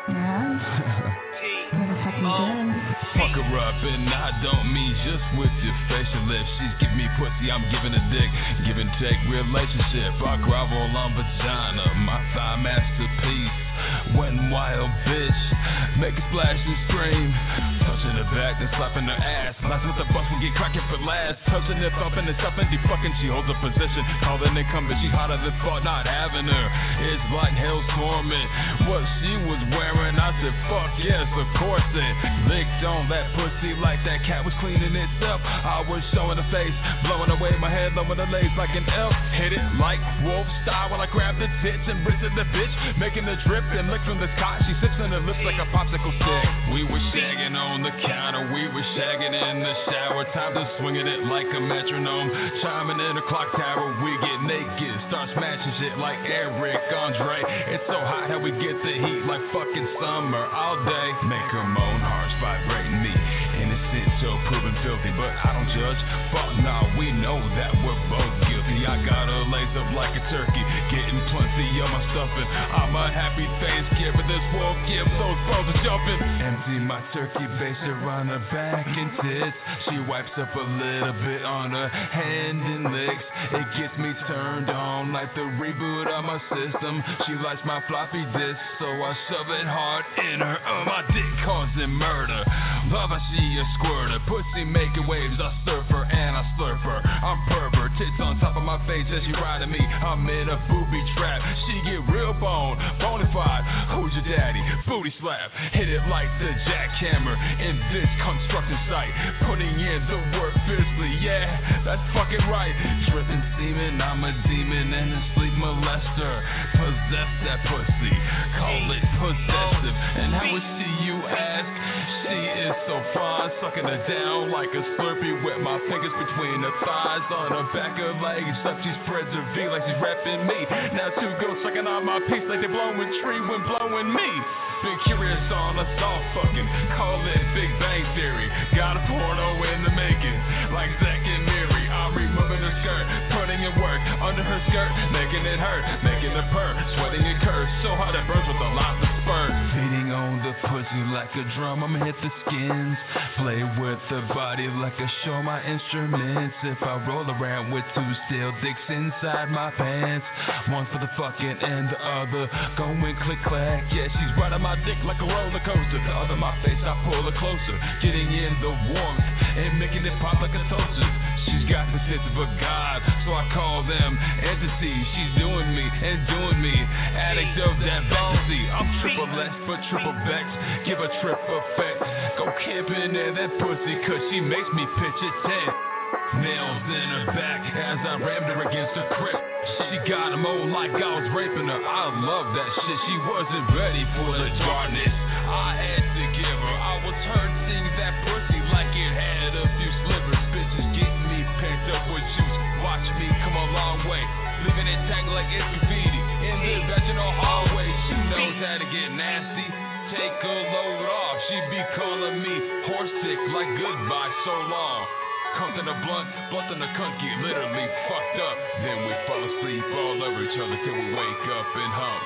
Yeah? Wanna fuck me good? Fuck her up, and I don't mean just with your facial lips. She's giving me pussy, I'm giving a dick. Give and take relationship. I grovel on vagina, my thigh masterpiece. Wet and wild bitch, make a splash and scream. Touching her back, then slapping her ass. Last with the bus will get cracking for last. Touching it, thumping and stuffing, defucking. She holds a position, calling incumbent. She hotter than fuck, not having her. It's like hell's torment. What she was wearing, I said fuck yes, of course it. Licked on that pussy like that cat was cleaning itself. I was showing her face, blowing away my head, lowering the legs like an elf. Hit it like wolf style while I grab the tits and bristle the bitch, making the drip and lick from the cot. She sips on her lips like a popsicle stick. We were shagging on the counter, we were shagging in the shower. Time to swinging it like a metronome, chiming in the clock tower. We get naked, start smashing shit like Eric Andre. It's so hot how we get the heat like fucking summer all day. Make her moan harsh, vibrating me. Innocent till proven filthy, but I don't judge. Fuck nah, we know that we're both guilty. I got her lace up like a turkey, getting plenty of my stuffing. I'm a happy Thanksgiving, this wolf gives those balls are jumping. Empty my turkey base around her back and tits. She wipes up a little bit on her hand and licks. It gets me turned on like the reboot of my system. She likes my floppy disk, so I shove it hard in her. Oh, my dick causing murder. Love I see a squirter, pussy making waves. I surf her and I slurp her. I'm pervert, tits on top of my face as she riding me. I'm in a booby trap. She get real bone, bonafide. Who's your daddy? Booty slap. Hit it like the jackhammer in this construction site. Putting in the work fiercely, yeah, that's fucking right. Dripping semen, I'm a demon and a sleep molester. Possess that pussy, call it possessive. And how is she, you ask? She is so fine, sucking her down like a Slurpee with my fingers between her thighs. On her back her legs up, she spreads her V like she's repping me. Now two girls sucking on my piece like they blowing tree when blowing me. Been curious on us all fucking, call it Big Bang Theory. Got a porno in the making, like Zack and Miri. I'm removing her skirt, putting in work under her skirt, making it hurt, making it purr, sweating it curse, so hard it burns with a lot of spurt. Beating on the pussy like a drum, I'ma hit the skins. Play with the body like I show my instruments. If I roll around with two steel dicks inside my pants, one for the fucking and the other going click clack. Yeah, she's right on my dick like a roller coaster. The other my face, I pull her closer, getting in the warmth and making it pop like a toaster. She's got the sense of a god, so I call them entities. She's doing me and doing me. Addict of that fantasy. I'm triple S but triple Bex. Give a trip effect. Go camping in that pussy, cause she makes me pitch a tent. Nails in her back as I rammed her against the crypt. She got him on like I was raping her. I love that shit. She wasn't ready for the darkness I had to give her. I was hurting that pussy like it had a few slivers. Bitches getting me pent up with juice. Watch me come a long way, leaving it tangled like it's graffiti in the vaginal hallway. She knows how to get nasty. Take a load off. She be calling me horse dick like goodbye so long. Cunt in a blunt, blunt in a cunt, get literally fucked up. Then we fall asleep all over each other till we wake up and hump.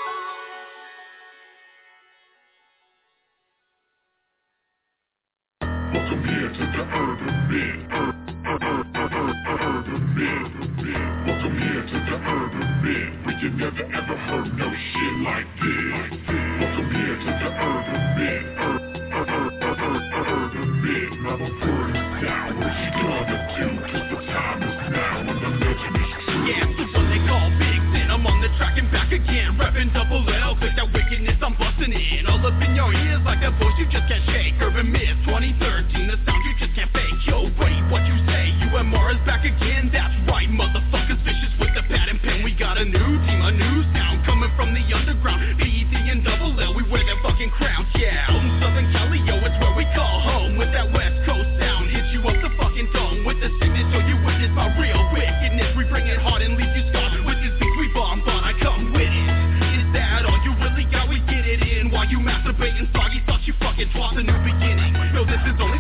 Welcome here to the Urban Myth. Urban Myth. Welcome here to the Urban Myth. We you never ever heard no shit like this. Welcome here to the Urban Myth. Urban Myth. Now I'm putting it down. What you gonna do? Cause the time is now and the legend is true. Yeah, I'm the one they call Big Sin. I'm on the track and back again. Reppin' double L. With that wickedness I'm busting in. All up in your ears like a voice you just can't shake. Urban Myth twenty thirteen. The sound you just can't fake. Yo, wait, what you say? U M R is back again. That's right, motherfuckers vicious with the pad and pen. We got a new team, a new sound coming from the underground. B E T and double L. We wear their fucking crowns. Yeah, out in Southern Cali, yo, it's where we call home. With that West Coast sound, hit you up the fucking dome. With the sickness, so you witness my real wickedness. We bring it hard and leave you scarred. With this beat we bomb, but I come with it. Is that all you really got? We get it in while you masturbating soggy. Thought you fucking twice a new beginning. No, this is only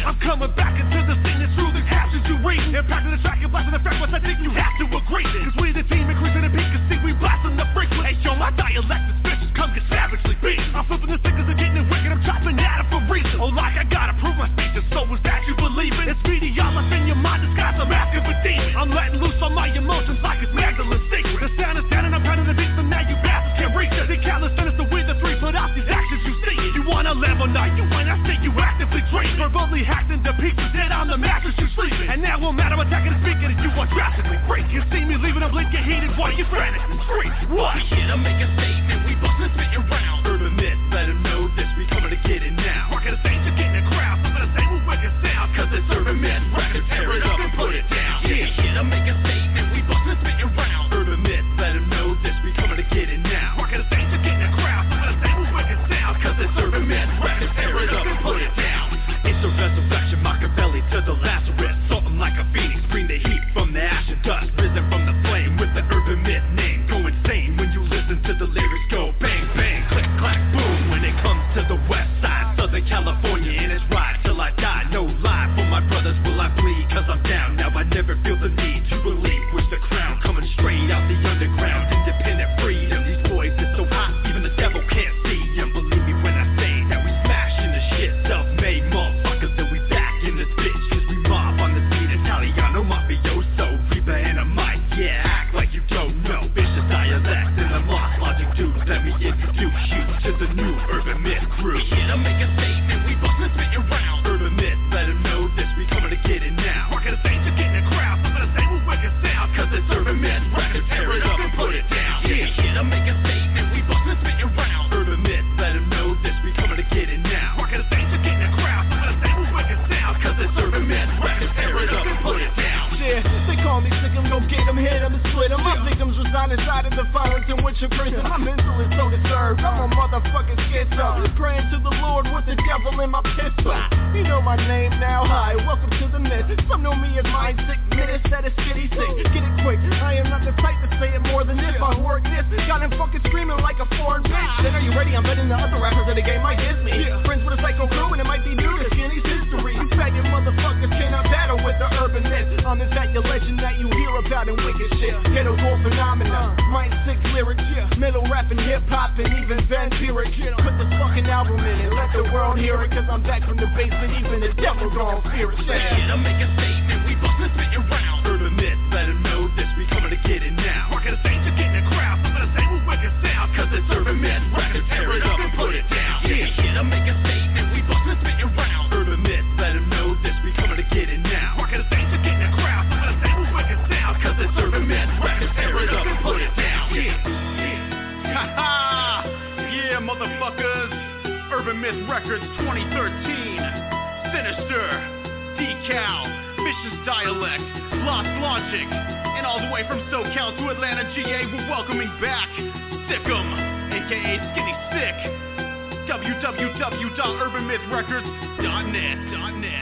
I'm coming back into the scene, it's through the actions you read. Impacting the track and blasting the frequency, I think you have to agree. Cause we the team increasing the beat, cause see we blasting the frequency. Hey, yo, my dialect is vicious, come get savagely beat. I'm flipping the stickers and getting it wicked, I'm chopping at it for reason. Oh, like I gotta prove my speeches, so is that you believe it? It's meteorless in your mind, it's got some asking for demons. I'm letting loose on my emotions like it's Magdalene's secret. The sound is standing, I'm turning the beat, so now you bastards can't reach it. The callous sinister with the three, put out these actions you see. You wanna live or not, you ain't, I say you actively dream. Verbally hacked into pieces, dead on the mattress you sleeping. And now it won't matter, I'm attacking and speaking, and you are drastically freak. You see me leaving, I'm blinking heated, why you frantically scream? What? We here to make a statement, we bustin' spittin' round. Urban myth, let them know this, we coming to get it now. Rockin' the stage, you're getting a crowd, I'm gonna say we wicked sound. Cause it's urban myth, records, tear it up and put it down. Yeah, we here to make a statement, we bustin' spittin' round. Urban myth, let them know this, we coming to get it now. Rockin' the stage, you're getting a crowd, I'm gonna say we wicked sound. Cause it's urban myth, records, tear it up and put it down. It's a resurrection, Machiavelli to the Lazarus. Something like a phoenix, bring the heat from the ash and dust. Risen from the flame with the urban myth name. Go insane when you listen to the lyrics go bang, bang, click, clack, boom. When it comes to the west side, Southern California, and it's right till I die. No lie, for my brothers will I bleed, cause I'm down. Now I never feel the need to relinquish the crown. Coming straight out the underground, independent freedom. These boys is so hot, even the devil can't see. And believe me when I say that we smashing the shit. Self-made motherfuckers, and we back in this bitch. Cause we mob on the beat, Italiano mafioso. Reba and a mic, yeah, act like you don't know. Vicious dialect and the lost logic dudes. Let me introduce you to the new urban myth crew. We here to make a statement, we bustin' spittin' round. Urban myth, let them know this, we coming to get it now. Rockin' the stage, you're getting a crowd, I'm gonna say we wicked sound. Cause it's urban myth, records, tear it up and put it down. Yeah, we here to make a statement, we bustin' spittin' round. Urban myth, let them know this, we coming to get it now. Rockin' the stage, you're getting a crowd, I'm gonna say we wicked sound. Cause it's urban myth, records, tear it up and put it down. Yeah, they call me sick, I'm gon' get them, hit them, and split them. My victims reside inside of the violence in which you're prison. My mental is so disturbed, I'm a motherfucking schizo. Praying to the Lord with the devil in my pistol. You know my name now, hi, welcome to the myth. Some know me as mind sick, minutes that is shitty sick. Get it quick, I am not the type to say it more than this. I work this, got him fucking screaming like a foreign bitch. Then are you ready? I'm betting the other rappers of the game might diss me. Friends with a psycho crew and it might be new to Skinny's history. You faggot motherfuckers cannot battle with the urban myth. I'm this that your legend that you hear about in wicked shit. Ghetto gold phenomena, mind sick lyrics, middle rap and hip hop and even vampiric. Put this fucking album in and let the world hear it. Cause I'm back from the basement, even the devil gon' fear it. We here to make a statement, we bustin' spittin' round. Urban myth, let them know this, we coming to get it now. Rockin' the stage, you're getting a crowd, I'm gonna say we wicked sound. Cause it's urban myth, records, tear it up and put it down. Yeah, we here to make a statement, we bustin' spittin' round. Urban myth, let them know this, we coming to get it now. Rockin' the stage, you're getting a crowd, I'm gonna say we wicked sound. Cause it's urban myth, records, tear it up and put it down. Yeah, yeah. Ha ha! Yeah, motherfuckers. Urban Myth Records twenty thirteen. Sinister, Decal, Vicious Dialect, Lost Logic, and all the way from SoCal to Atlanta, G A, we're welcoming back Sick'em, aka Skinny Sick. w w w dot urban myth records dot net.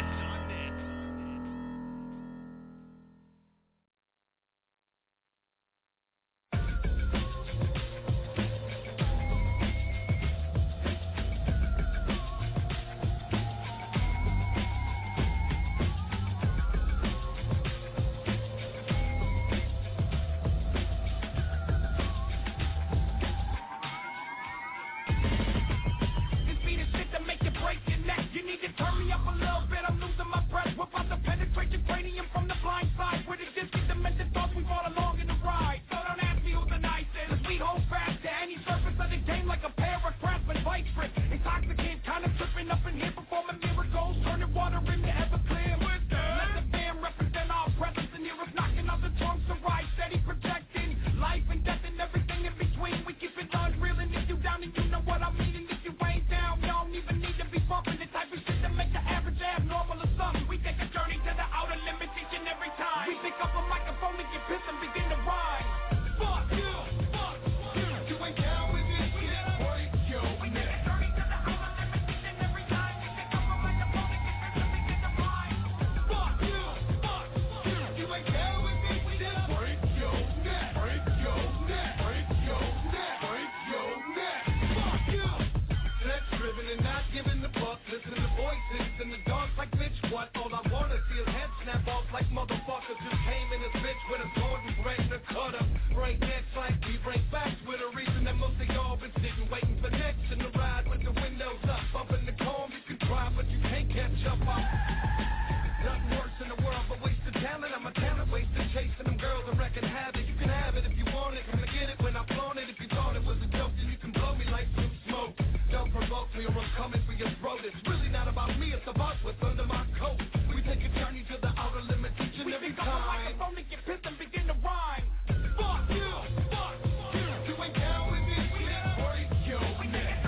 This beat is shit to make you break your neck. You need to turn me up a little bit, I'm losing snap off like motherfuckers just came in this bitch with a sword and brain to cut up. Break necks like we break backs with a reason that most of y'all been sitting waiting for next in the ride with the windows up. Bumping the comb, you can try, but you can't catch up. Nothing worse in the world but wasted talent. I'm a talent wasted chasing them girls and wrecking havoc. You can have it if you want it, come and get it when I flown it. If you thought it was a joke, then you can blow me like some smoke. Don't provoke me or I'm coming for your throat. It's really not about me, it's about what's under my coat. We take a journey to the outer limits each and every time. We pick up a microphone and get pissed and begin to rhyme. Fuck you, fuck you. You ain't down with this shit, break your neck.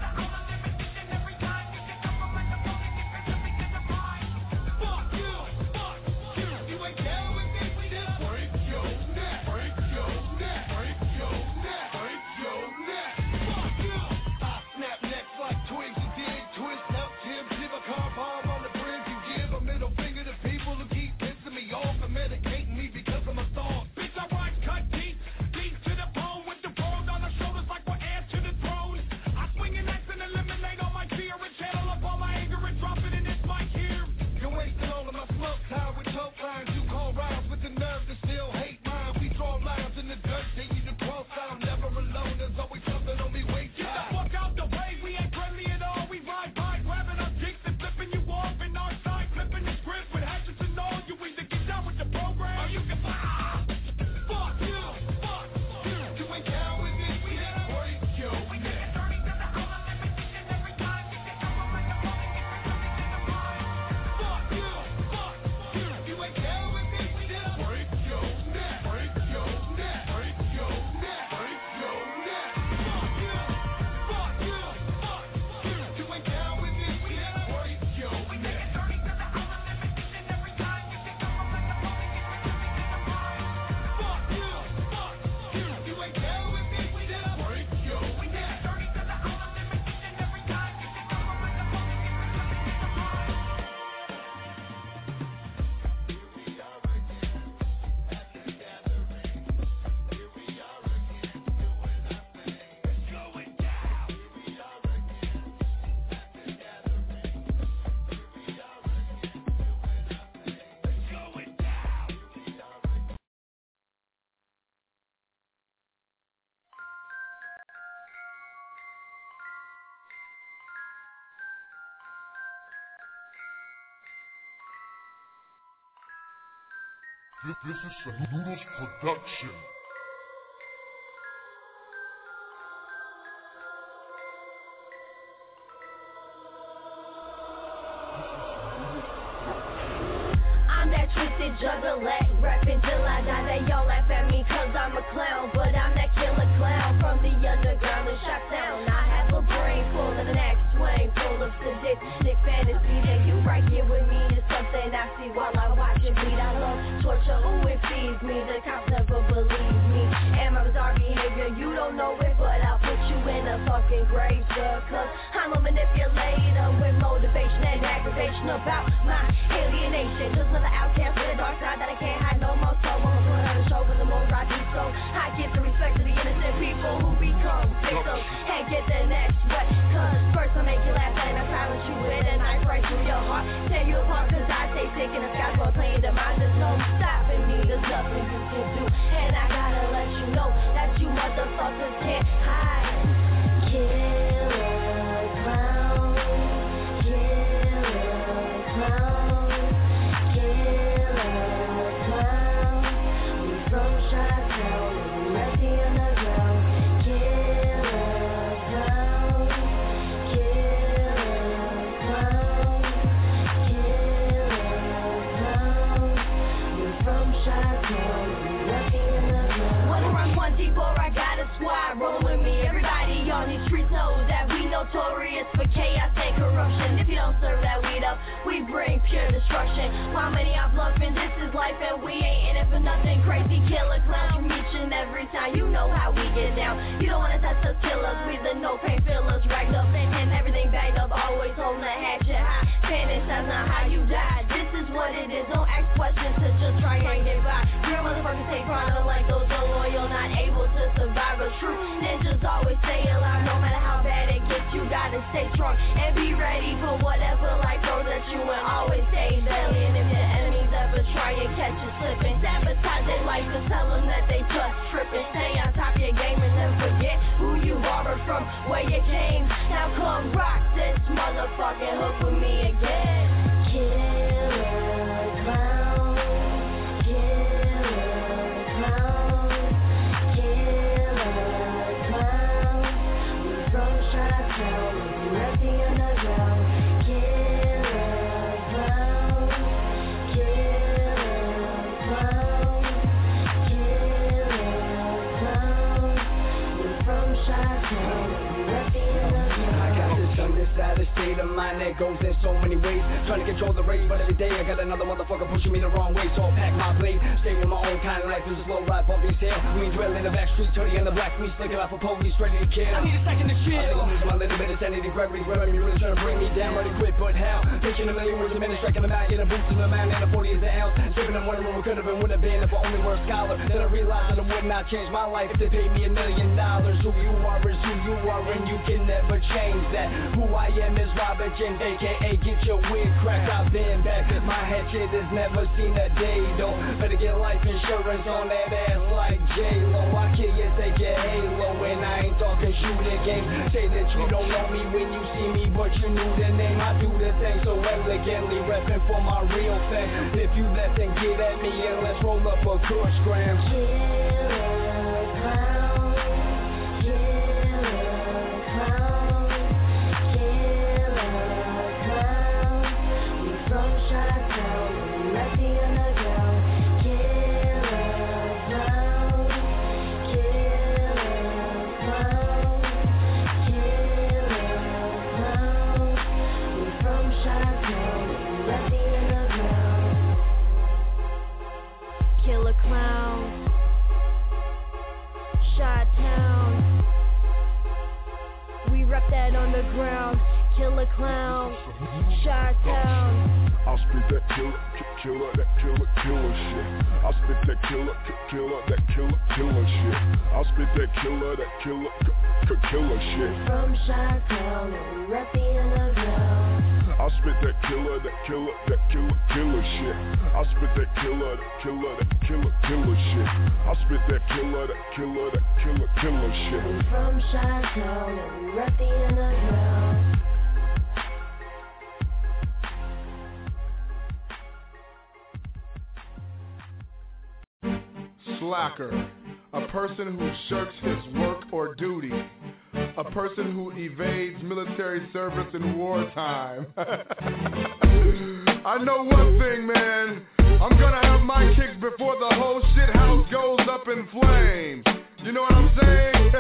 This, this is a Noodles production. I'm that twisted juggalette, rapping till I die. They all laugh at me cause I'm a clown, but I'm that killer clown from the underground and shot down. I have a brain full of an X-wing, full of sadistic fantasy. That you right here with me is something I see while I watch it bleed. I love torture, ooh it feeds me. The cops never believe me, and my bizarre behavior, you don't know it, but I'll put you in a fucking grave, sir. Cause I'm a manipulator with motivation and aggravation about my alienation. Just another outcast with a dark side that I can't hide no more. So I'ma put on a show with the more I do so. I give the respect to the innocent people who become victims and get the next wet. Cause first I make you laugh and I silence you with a knife right through your heart. Tear you apart cause I stay sick in the sky for playing the mind. There's no stopping me, there's nothing you can do. And I gotta let you know that you motherfuckers can't hide. Killer clown, killer clown, killer clown. We from Chi-Town, we messy underground. Killer clown, killer clown, killer clown. We from Chi-Town, we messy underground. Wanna run one deep or I got a squad rolling with me. Everybody on these streets knows that we notorious for chaos and corruption. If you don't serve that weed up, we bring pure destruction. While many are bluffing, this is life and we ain't in it for nothing. Crazy killer clowns, you reaching every time. You know how we get down. You don't wanna touch us, kill us. We the no pain fillers, racked up and everything bagged up. Always holding a hatchet high. Panic, that's not how you die. This is what it is. Don't ask questions to just try and get by. Real motherfuckers take pride like those so loyal, not able to survive. But true ninjas always stay alive. No matter how bad it gets, you gotta stay strong and be ready for whatever life throws at you. And always stay deadly. And if your enemies ever catch you slipping. Sabotage their life and tell them that they just tripping. Stay on top of your game and then forget who you are or from where you came. Now come rock this motherfucking hook with me again. Killer clown, killer clown, killer clown. We from Chi-Town, we left the underground. Killer clown, killer clown, killer clown. We from Chi-Town, we left the underground. I got this undecided state of mind that goes in so many ways. Trying to control the race, but every day I got another motherfucker pushing me the wrong way. So I'll pack my blade, stay with my own kind of life. It's a slow ride, bumpy tail. We ain't dwelling in the back streets, dirty in the black meat, sticking out for police, ready to kill. I need a second to chill. I think I'm losing my little bit of sanity, gravity, gravity, really trying to bring me down, ready to quit, but how? Pitching a million words a minute, striking them out, in a boots in the mind, and a forty is the ounce. Stripping them wondering what could have been, would have been if I only were a scholar. Then I realized that it would not change my life if they paid me a million dollars. Who you are is who you are, and you can never change that. Who I am is Robert James, aka get your wig cracked. I've been back, my hatchet has never seen a day though. Better get life insurance on that ass like J-Lo. I kill you, take your halo, and I ain't talking shooting game. Say that you don't know me when you see me, but you knew the name. I do the thing so elegantly, repping for my real fans. If you let them get at me, and let's roll up a Kush gram. Killer clown, killer clown, killer clown. We from Chi-Town, we left the underground. Killer clown, killer clown, killer clown. We from Chi-Town, we left the underground. Killer clowns, Chi-Town. We rep that underground. Killer clowns, Chi-Town. I'll spit that killer, ki- killer, that killer, killer shit. I'll spit that killer, ki- killer, that killer, killer shit. I'll spit that killer, that killer, k- k- killer shit. From Chi-Town, we rep the underground. I'll spit that killer, that killer, that killer, killer shit. I'll spit that killer, that killer, that killer, killer shit. I'll spit that killer, that killer, that killer, killer shit. We from Chi-Town, we rep the underground. Slacker, a person who shirks his work or duty, a person who evades military service in wartime. I know one thing, man, I'm gonna have my kicks before the whole shit house goes up in flames. You know what I'm saying?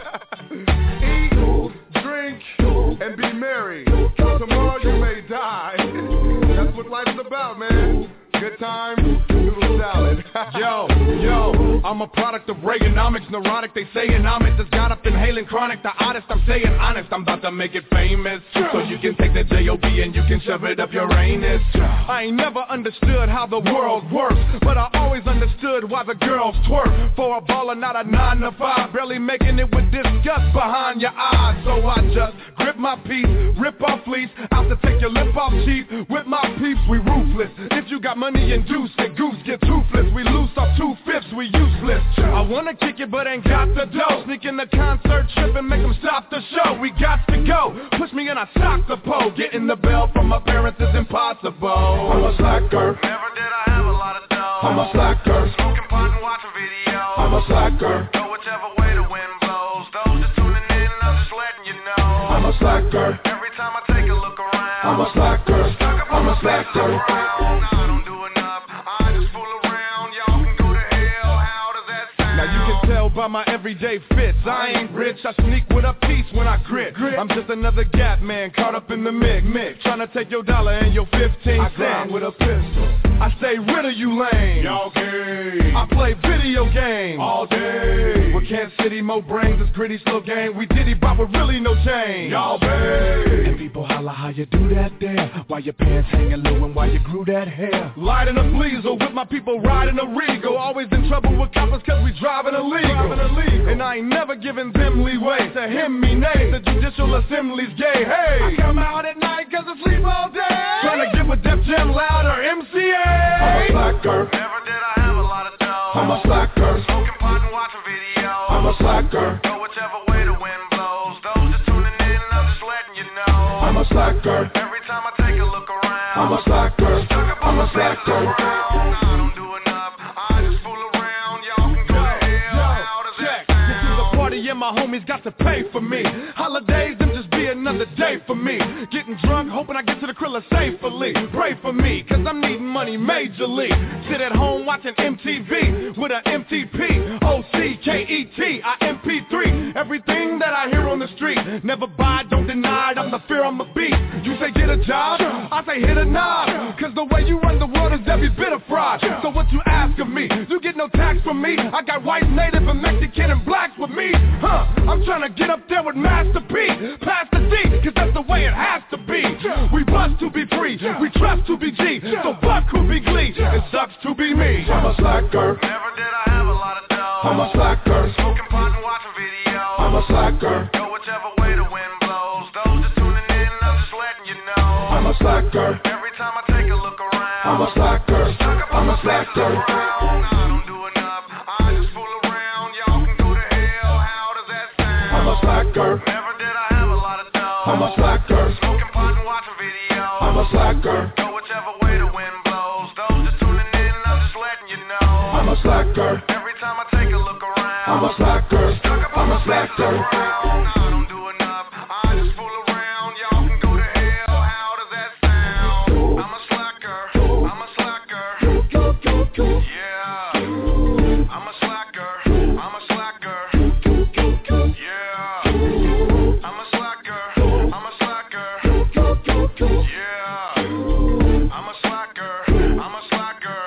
Eat, drink, and be merry. Tomorrow you may die. That's what life's about, man. Good time, noodle salad. Yo, yo, I'm a product of Reaganomics, neurotic, they saying I'm it. Just got up inhaling chronic, the oddest, I'm saying honest. I'm about to make it famous, so you can take the J O B and you can shove it up your anus. I ain't never understood how the world works, but I always understood why the girls twerk. For a baller, not a nine to five, barely making it with disgust behind your eyes. So I just grip my piece, rip off fleece, out to take your lip off cheap. With my peeps, we ruthless. If you got money and juice, get goose, get toothless. We loose off two-fifths, we useless. I wanna kick it, but ain't got the dough. Sneak in the concert trip and make them stop the show. We got to go. Push me and I sock the pole. Getting the bell from my parents is impossible. I'm a slacker. Never did I have a lot of dough. I'm a slacker. Smoking pot and watching videos. I'm a slacker. Go whichever way the wind blows. Those just tuning in, I'm just letting you know. I'm a slacker. Every time I take a look around, I'm a slacker. I'm a slacker. I don't do enough. I just fool around. Y'all can go to hell. How does that sound? Now you can tell by my everyday fits, I ain't rich, I sneak with a piece when I grit. I'm just another gap man caught up in the mix, mix. Tryna take your dollar and your fifteen cents. I grind with a pistol, I stay rid of you lame. Y'all gay. I play video games all day. With Kansas City, more brains, it's gritty, slow game. We diddy bop with really no change. Y'all bay. And people holla how you do that there. Why your pants hanging low and why you grew that hair. Lighting a Bleezer with my people riding a Regal. Always in trouble with coppers cause we driving illegal. Driving illegal. And I ain't never giving them leeway to him me name. The Judicial Assembly's gay. Hey, I come out at night cause I sleep all day. Trying to get with Def Jam louder, M C A. I'm a slacker. Never did I'm a slacker. Smoking pot and watching videos. I'm a slacker. Go whichever way the wind blows. Those just tuning in, I'm just letting you know. I'm a slacker. Every time I take a look around, I'm a slacker. I'm a slacker. I don't do enough. I just fool around. Y'all can go to hell. How does that sound? This is a party and my homies got to pay for me. Holidays, them just be another day for me. Getting drunk, hoping I get to the Krilla safely. Pray for me, cause I'm needing money majorly. Sit at home watching M T V with an M T P, O C K E T, I M P three. Everything that I hear on the street, never buy, don't deny it, I'm the fear I'm a beat. You say get a job, I say hit a knob. Cause the way you run the world is every bit of fraud. So what you ask of me, you get no tax from me. I got white, native, and Mexican and blacks with me. Huh, I'm trying to get up there with Master P. Pass the D, cause that's the way it has to be. We bust to be free, we trust to be G. So fuck who be Glee, it sucks to be me. I'm a slacker. Never did I have a lot of dough. I'm a slacker. Smoking pot and watching videos. I'm a slacker. Go whichever way the wind blows. Those just tuning in, I'm just letting you know. I'm a slacker. Every time I take a look around, I'm a slacker. I'm a slacker. I don't do enough. I just fool around. Y'all can go to hell. How does that sound? I'm a slacker. Never did I have a lot of dough. I'm a slacker. Smoking pot and watching videos. I'm a slacker. Go whichever way the wind blows. Those just tuning in, I'm just letting you know. I'm a slacker. Every time I take a look around, I'm a slacker. I'm a slacker. I don't do enough. I just fool around. Y'all can go to hell. How does that sound? I'm a slacker. I'm a slacker. Yeah. I'm a slacker. I'm a slacker. Yeah. I'm a slacker. I'm a slacker. Yeah. I'm a slacker. I'm a slacker.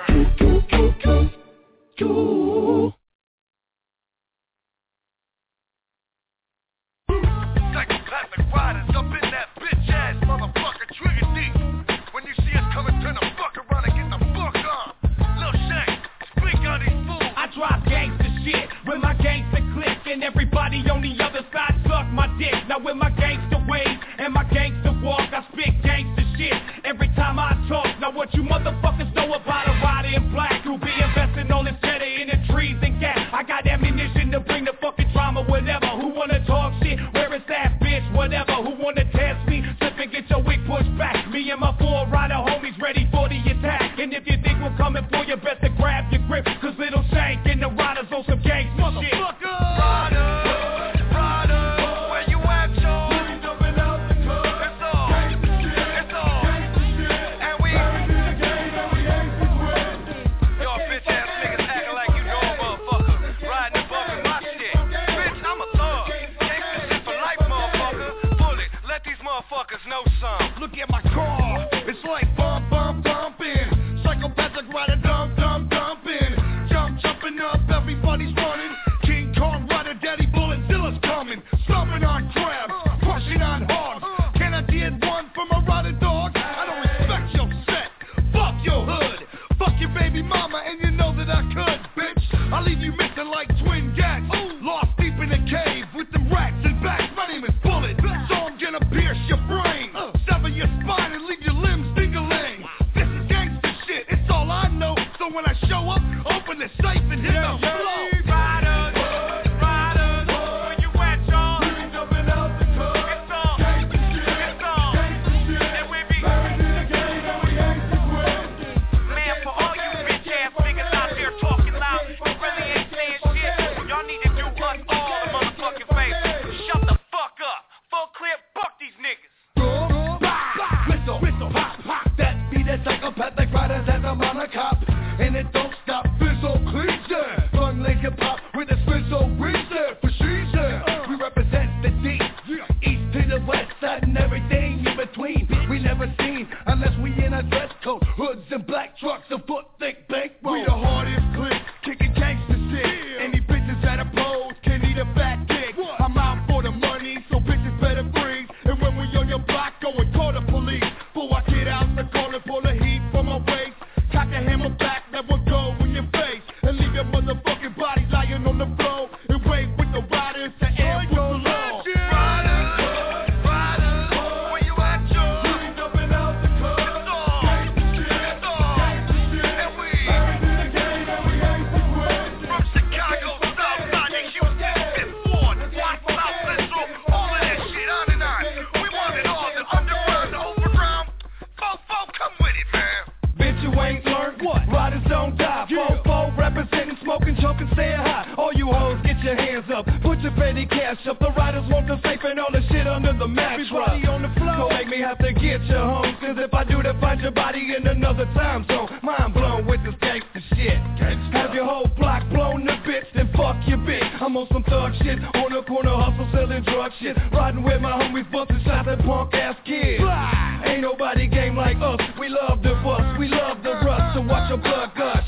Psychopathic riders up in that bitch ass motherfucker trigger deep. When you see us coming, turn the fuck around and get the fuck on. Lil Shank, speak on these fools. I drop gangsta shit with my gangsta click, and everybody on the other side suck my dick. Now with my gangsta ways and my gangsta walk, I spit gangsta shit every time I talk. Now what you motherfuckers know about a rider in black who be investing all this cheddar in the trees and gas? I got ammunition to bring the fucking drama, whatever. Who wanna talk shit? Where is that bitch? Whatever. Who wanna test me? Slip and get your wig pushed back. Me and my four rider homies ready for the attack. And if you think we're coming for you, best to grab your grip. Cause Little Shank and the riders on some gangsta shit. Riders, riders, where you at, y'all? It's all, it's all, and we, y'all bitch ass niggas acting like you know a motherfucker, riding and bumping my shit. Bitch, I'm a thug, gangsta shit for life, motherfucker. Bullet, let these motherfuckers know some. Look at my car, it's like bump, bump, bumping. Psychopathic rider, dump, dump, dumping. Jump, jumping up, everybody's running. King Kong rider, daddy Bulletzilla's coming. Stomping on crabs, crushing on hogs. Can I get one from a rider dog? I don't respect your set, fuck your hood. Fuck your baby mama, and you know that I could, bitch. I'll leave you missing like twin gats. Lost deep in a cave with them rats and bats. My name is Bullet, so I'm gonna pierce your brain, sever your spine and leave your limbs ding-a-ling. This is gangsta shit, it's all I know. So when I show up, open the safe and hit the flow. Riders, riders, where you at, y'all? It's all, it's all, and we be. Man, for all you bitch ass niggas out there talking loud, you really ain't saying shit. Y'all need to do us all a motherfucking favor. Shut the fuck up. Full clear, fuck these niggas. Whistle, whistle, pop, pop. That be that psychopathic riders as I'm on a cop. And it don't stop, fizzle, clean, yeah. Long leg hip hop with a swizzle, breeze there for she's there. We represent the D, east to the west side and everything in between. We never seen unless we in a dress coat, hoods and black trucks, a foot thick bankroll. We the hardest click, kicking gangsta shit. Any bitches that oppose can eat a fat dick. I'm out for the money, so bitches better freeze. And when we on your block, go and call the police. Before I get out the corner, pull the heat from my waist. Cock a hammer back, never go in your face. And leave your motherfucking body lying on the floor. And wait with the riders to ambush the law. Riders, riders, where you at, y'all? It's all, it's all, and we. fucking saying hi. All you hoes, get your hands up. Put your petty cash up. The riders want the safe and all the shit under the mattress. Everybody on the floor. Don't make me have to get you home. Cause if I do, then find your body in another time zone. Mind blown with this gangsta shit. Have your whole block blown to bits, then fuck your bitch. I'm on some thug shit. On the corner hustle, selling drug shit. Riding with my homies, busting shots at punk ass kids. Fly. Ain't nobody game like us. We love the bus, we love the rust. So watch your blood gush.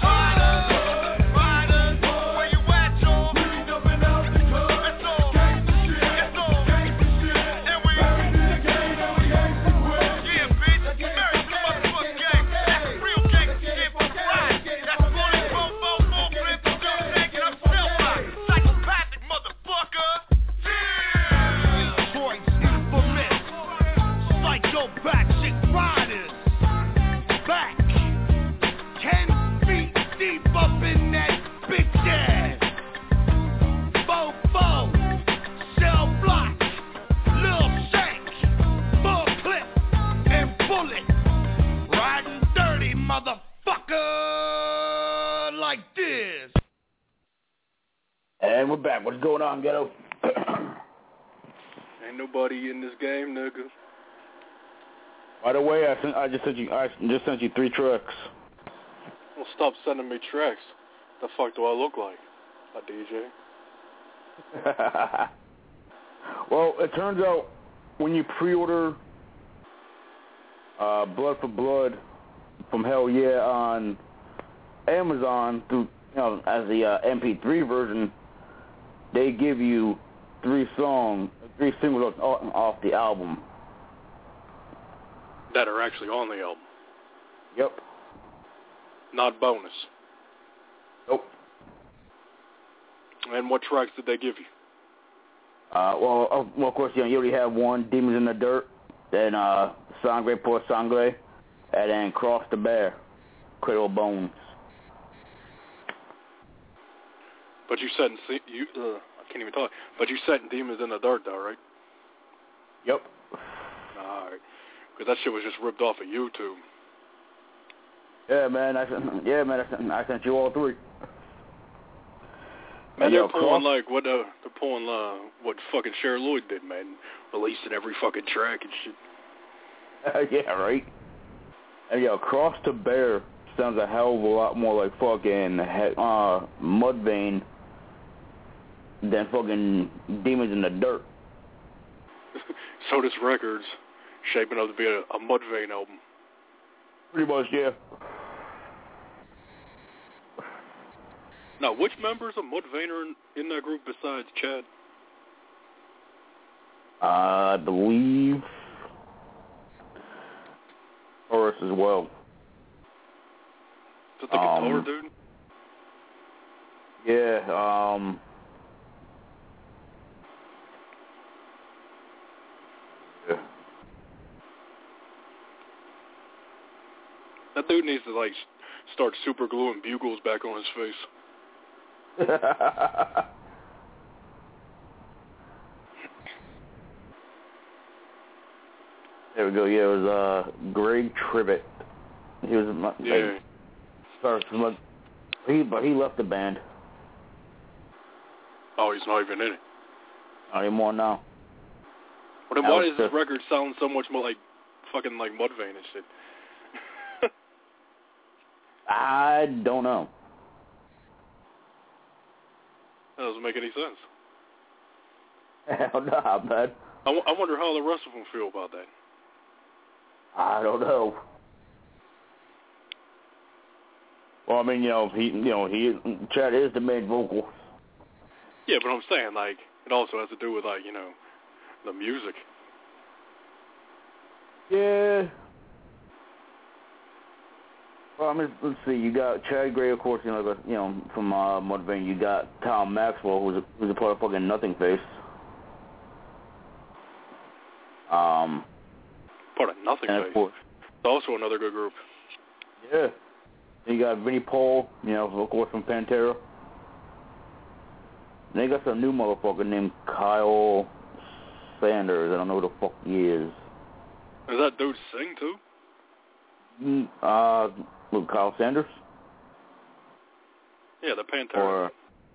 And we're back. What's going on, Ghetto? Ain't nobody in this game, nigga. By the way, I, sent, I just sent you. I just sent you three tracks. Well, stop sending me tracks. The fuck do I look like? A D J? Well, it turns out when you pre-order uh, Blood for Blood from Hell Yeah on Amazon through, you know, as the uh, M P three version, they give you three songs, three singles off, off the album. That are actually on the album. Yep. Not bonus. Nope. And what tracks did they give you? Uh, well, uh, well, of course, you know, you already have one, Demons in the Dirt, then uh, Sangre por Sangre, and then Cross the Bear, Cradle of Bones. But you said, in, you, uh, I can't even talk, but you said Demons in the Dirt, though, right? Yep. All right. Because that shit was just ripped off of YouTube. Yeah, man. I sent, yeah, man. I sent, I sent you all three. Man, they're pulling like what uh, they're pulling uh, what fucking Cher Lloyd did, man, releasing every fucking track and shit. Yeah, right. And yo, Cross the Bear sounds a hell of a lot more like fucking uh, Mudvayne than fucking Demons in the Dirt. So this record's shaping up to be a, a Mudvayne album. Pretty much, yeah. Now, which members of Mudvayne are in, in that group besides Chad? Uh, I believe Horace as well. Is that the guitar um, dude? Yeah, um... Yeah. That dude needs to, like, start super gluing bugles back on his face. There we go. Yeah, it was uh, Greg Tribbett. He was like, yeah. Started from, he but he left the band. Oh, he's not even in it. Not anymore now. Well, then that why does this the, record sound so much more like fucking like Mudvayne and shit? I don't know. That doesn't make any sense. Hell no, man. I, w- I wonder how the rest of them feel about that. I don't know. Well, I mean, you know, he, you know, he, Chad is the main vocal. Yeah, but I'm saying, like, it also has to do with, like, you know, the music. Yeah. Well, I mean, let's see. You got Chad Gray, of course, you know, the, you know, from uh, Mudvayne. You got Tom Maxwell, who's a, who's a part of fucking Nothing Face. Um, part of Nothing Face. Of course, it's also another good group. Yeah. You got Vinnie Paul, you know, of course, from Pantera. And they got some new motherfucker named Kyle Sanders. I don't know who the fuck he is. Does that dude sing too? Mm, uh, who, Kyle Sanders? Yeah, the Pantera. Or,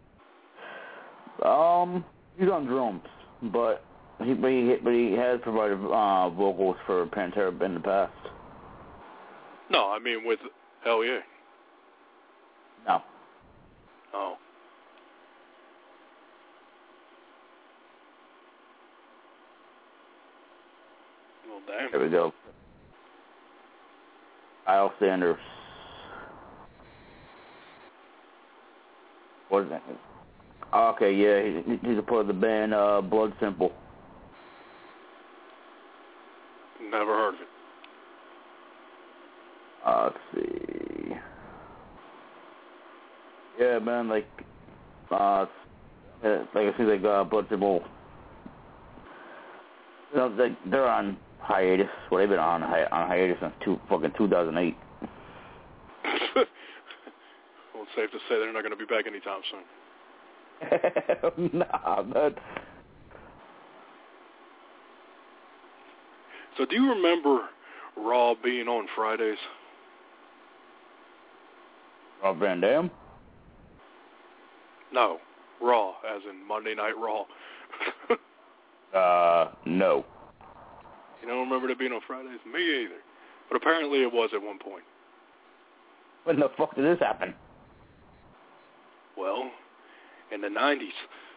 Um, he's on drums, but he but he, but he has provided uh, vocals for Pantera in the past. No, I mean with Hell Yeah. No. Oh. Well, damn. There we go. Kyle Sanders. What is that? Okay, yeah, he, he's a part of the band uh, Blood Simple. Never heard of it. Uh, let's see. Yeah, man, like, uh, like I see, like uh, Blood Simple. You know, like they're on hiatus. Well, they've been on hi- on hiatus since two fucking two thousand eight. Well, it's safe to say they're not going to be back anytime soon. Nah, man. So, do you remember Raw being on Fridays? Rob Van Dam? No, Raw, as in Monday Night Raw. uh, no. You don't remember it being on Fridays? Me either. But apparently it was at one point. When the fuck did this happen? Well, in the nineties.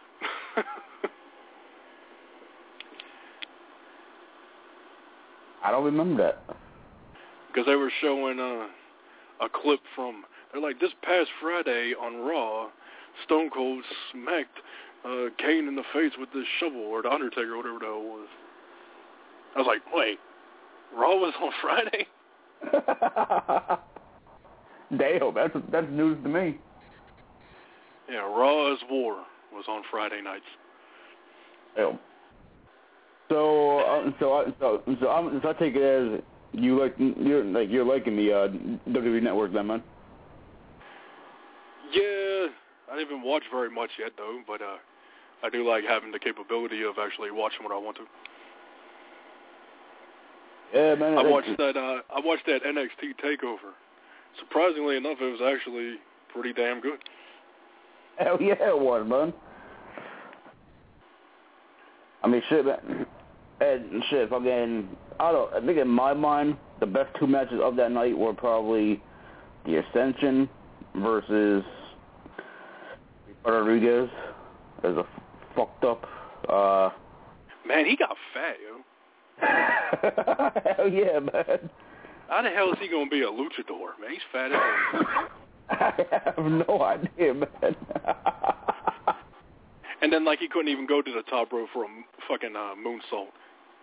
I don't remember that. Because they were showing uh, a clip from, they're like, this past Friday on Raw, Stone Cold smacked uh, Kane in the face with this shovel, or The Undertaker, or whatever the hell it was. I was like, wait, Raw was on Friday? Damn, that's, that's news to me. Yeah, Raw as War was on Friday nights. Damn. So, uh, so, uh, so, so, I'm, so I take it as you like you're like you're liking the uh, W W E Network, then, man. Yeah, I didn't even watch very much yet, though. But uh, I do like having the capability of actually watching what I want to. Yeah, man. I watched that. Uh, I watched that N X T Takeover. Surprisingly enough, it was actually pretty damn good. Hell yeah, it was, man. I mean, shit, man. And shit, fucking, I don't, I think in my mind, the best two matches of that night were probably the Ascension versus Rodriguez as a fucked up, uh... Man, he got fat, yo. Hell yeah, man. How the hell is he gonna be a luchador, man? He's fat as hell. I have no idea, man. And then, like, he couldn't even go to the top rope for a fucking uh, moonsault.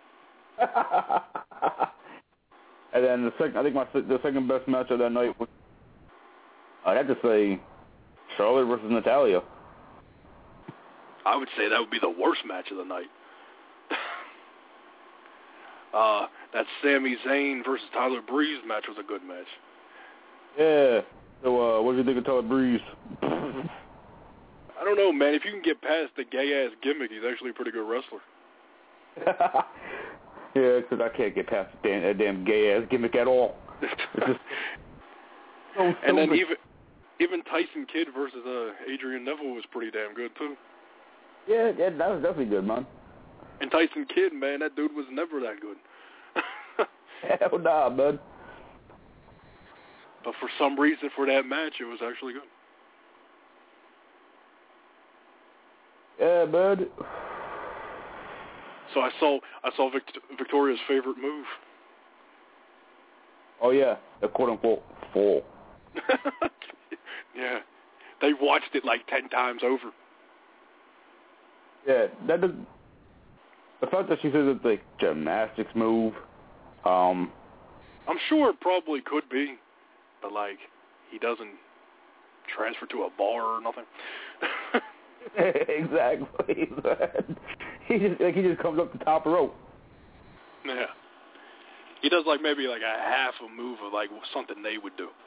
And then the second, I think my the second best match of that night was, I'd have to say, Charlotte versus Natalya. I would say that would be the worst match of the night. uh, that Sami Zayn versus Tyler Breeze match was a good match. Yeah. So, uh, what do you think of Tyler Breeze? I don't know, man. If you can get past the gay-ass gimmick, he's actually a pretty good wrestler. Yeah, because I can't get past that damn, damn gay-ass gimmick at all. It's just so and then even even Tyson Kidd versus uh, Adrian Neville was pretty damn good, too. Yeah, yeah, that was definitely good, man. And Tyson Kidd, man, that dude was never that good. Hell nah, man. But for some reason, for that match, it was actually good. Yeah, man. So I saw I saw Vict- Victoria's favorite move. Oh yeah, the quote unquote fall. Yeah, they watched it like ten times over. Yeah, that does, the fact that she says it's like gymnastics move. Um, I'm sure it probably could be, but like he doesn't transfer to a bar or nothing. Exactly. He just like he just comes up the top rope. Yeah. He does like maybe like a half a move of like something they would do.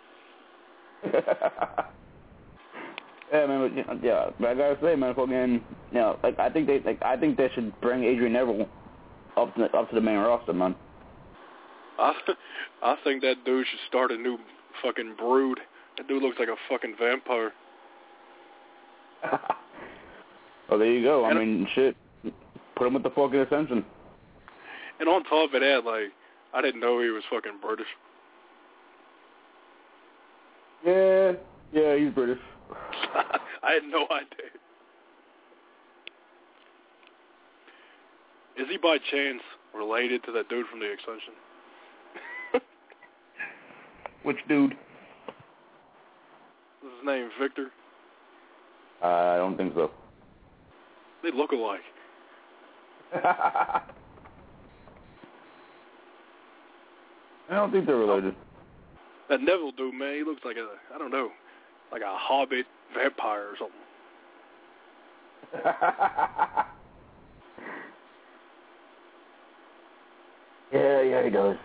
Yeah, man. But, you know, yeah, but I gotta say, man, fucking, you know, like I think they like I think they should bring Adrian Neville up to up to the main roster, man. I I think that dude should start a new fucking brood. That dude looks like a fucking vampire. Oh, there you go. I and mean, shit. Put him with the fucking Ascension. And on top of that, like, I didn't know he was fucking British. Yeah, yeah, he's British. I had no idea. Is he by chance related to that dude from the Ascension? Which dude? Is his name Victor? Uh, I don't think so. They look alike. I don't think they're related. That Neville dude, man, he looks like a, I don't know, like a hobbit vampire or something. Yeah, yeah, he does.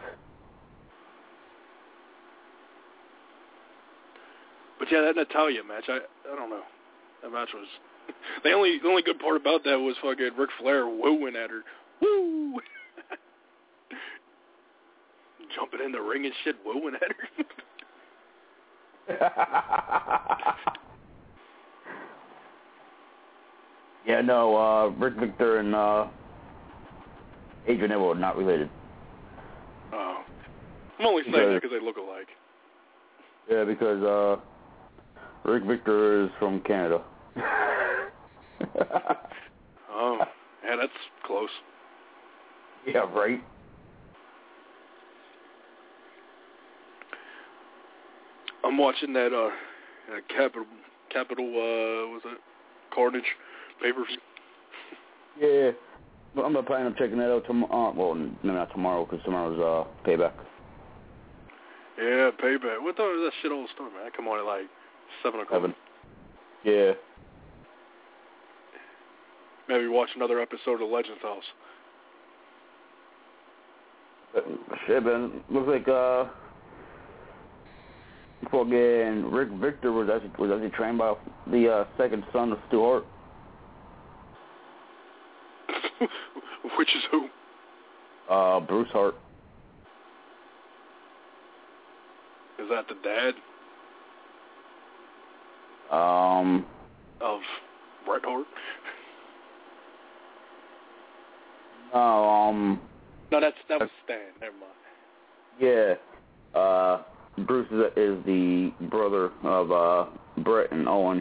But yeah, that Natalia match, I I don't know. That match was the only the only good part about that was fucking Ric Flair wooing at her. Woo! Jumping in the ring and shit, wooing at her. Yeah, no, uh, Rick Victor and uh, Adrian Neville are not related. Oh. I'm only saying that because they look alike. Yeah, because uh, Rick Victor is from Canada. Oh, yeah, that's close. Yeah, right. I'm watching that uh, uh Capital Capital uh, was it Carnage pay-per-view. Yeah, but I'm not planning on checking that out tomorrow. Uh, well, no, not tomorrow because tomorrow's uh Payback. Yeah, Payback. What the hell is that shit all start, man? I come on at like seven o'clock. Seven. Yeah. Maybe watch another episode of Legends House. But, shit, man. Looks like uh, fucking Rick Victor was actually was actually trained by the uh, second son of Stu Hart. Which is who? Uh, Bruce Hart. Is that the dad? Um. Of Bret Hart? No, um. No, that's that was Stan. Never mind. Yeah. Uh, Bruce is, is the brother of uh Bret and Owen.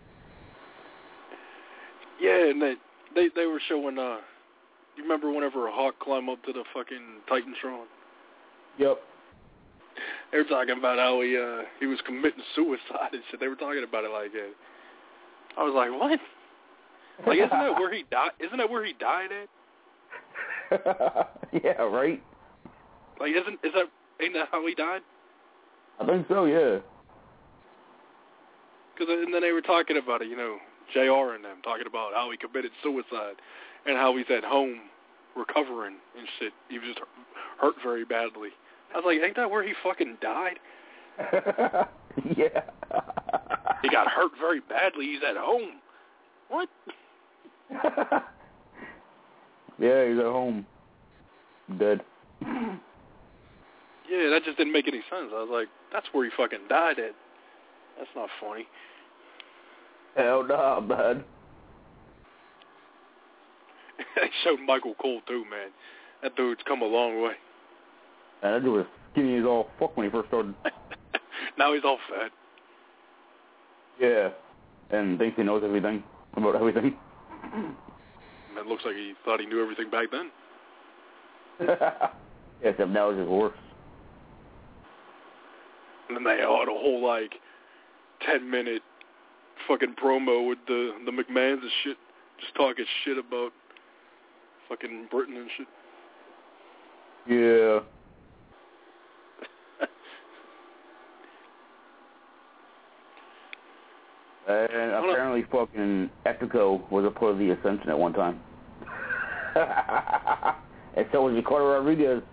Yeah, and they they they were showing. Uh, you remember whenever Hawk climbed up to the fucking Titantron? Yep. They were talking about how he uh he was committing suicide and shit. They were talking about it like that. I was like, what? Like, isn't that where he died? Isn't that where he died at? Yeah, right. Like, isn't is that ain't that how he died? I think so. Yeah. Cause and then they were talking about it, you know, J R and them talking about how he committed suicide and how he's at home recovering and shit. He was just hurt very badly. I was like, ain't that where he fucking died? Yeah. He got hurt very badly. He's at home. What? Yeah, he's at home. Dead. Yeah, that just didn't make any sense. I was like, that's where he fucking died at. That's not funny. Hell nah, man. They showed Michael Cole too, man. That dude's come a long way. Man, that dude was skinny as all fuck when he first started. Now he's all fat. Yeah. And thinks he knows everything about everything. It looks like he thought he knew everything back then. Yeah, except now it's just worse. And then they had a whole, like, ten-minute fucking promo with the, the McMahons and shit. Just talking shit about fucking Britain and shit. Yeah. And apparently fucking Epico was a part of the Ascension at one time. And so was Ricardo Rodriguez.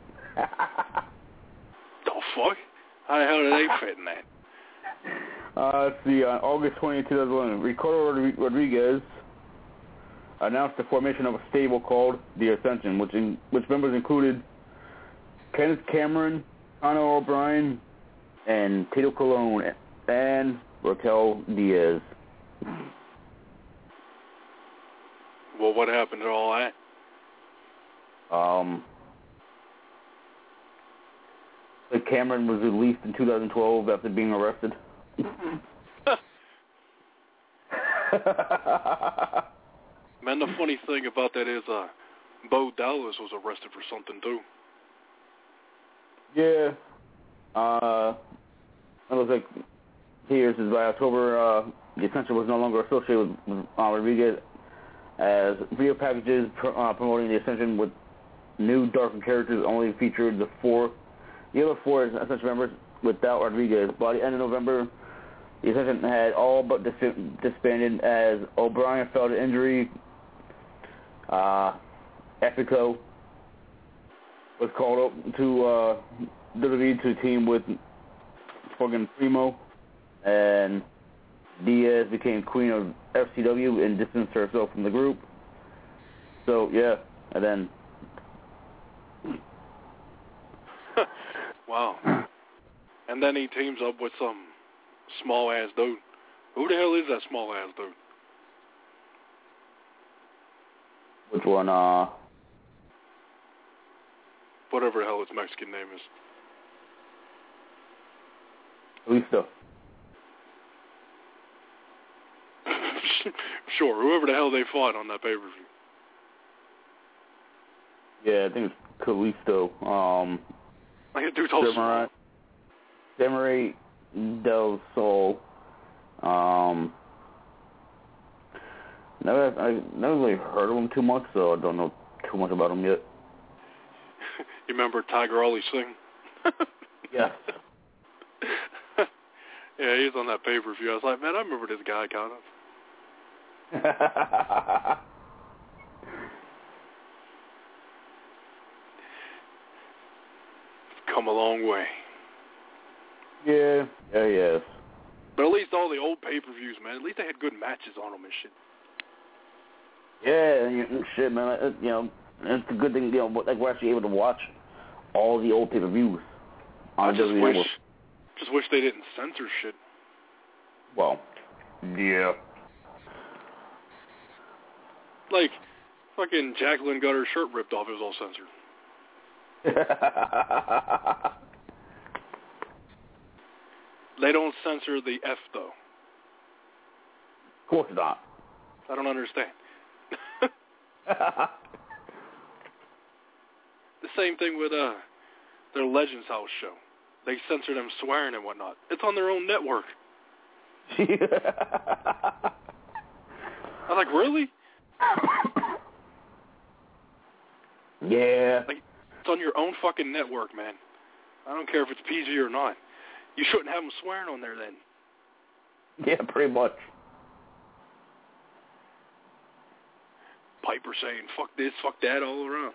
The fuck? How the hell did they fit in that? Uh, let's see, on August twentieth, two thousand eleven, Ricardo Rodriguez announced the formation of a stable called the Ascension, which in, which members included Kenneth Cameron, Conor O'Brien, and Tito Colon, and Raquel Diaz. Well, what happened to all that? Um, like Cameron was released in two thousand twelve after being arrested. Man, the funny thing about that is, uh, Bo Dallas was arrested for something too. Yeah. Uh, it was like here's is by October. Uh, the Ascension was no longer associated with, with uh, Rodriguez, as video packages pr- uh, promoting the Ascension with new darkened characters only featured the four, the other four Ascension members without Rodriguez. By the end of November, the Ascension had all but dis- disbanded as O'Brien fell to injury. Uh, Epico was called up to uh, W W E to team with fucking Primo, and Diaz became queen of F C W and distanced herself from the group. So yeah, and then wow, and then he teams up with some small ass dude. Who the hell is that small ass dude? Which one? Uh, whatever the hell his Mexican name is. Listo. Sure, whoever the hell they fought on that pay-per-view. Yeah, I think it's Kalisto. Um, like a dude's all Samurai, Samurai del Sol. Um, never, I never really heard of him too much, so I don't know too much about him yet. You remember Tiger Ali Singh? Yeah. Yeah, he's on that pay-per-view. I was like, man, I remember this guy kind of. Come a long way. Yeah, yeah, yes. But at least all the old pay-per-views, man, at least they had good matches on them and shit. Yeah, and shit, man. It, you know, it's a good thing, you know, like we're actually able to watch all the old pay-per-views. I just wish, just wish they didn't censor shit. Well, yeah. Like, fucking Jacqueline got her shirt ripped off. It was all censored. They don't censor the F, though. Of course not. I don't understand. The same thing with uh, their Legends House show. They censor them swearing and whatnot. It's on their own network. I was like, really? Yeah. Like, it's on your own fucking network, man. I don't care if it's P G or not. You shouldn't have them swearing on there then. Yeah, pretty much. Piper saying, fuck this, fuck that all around.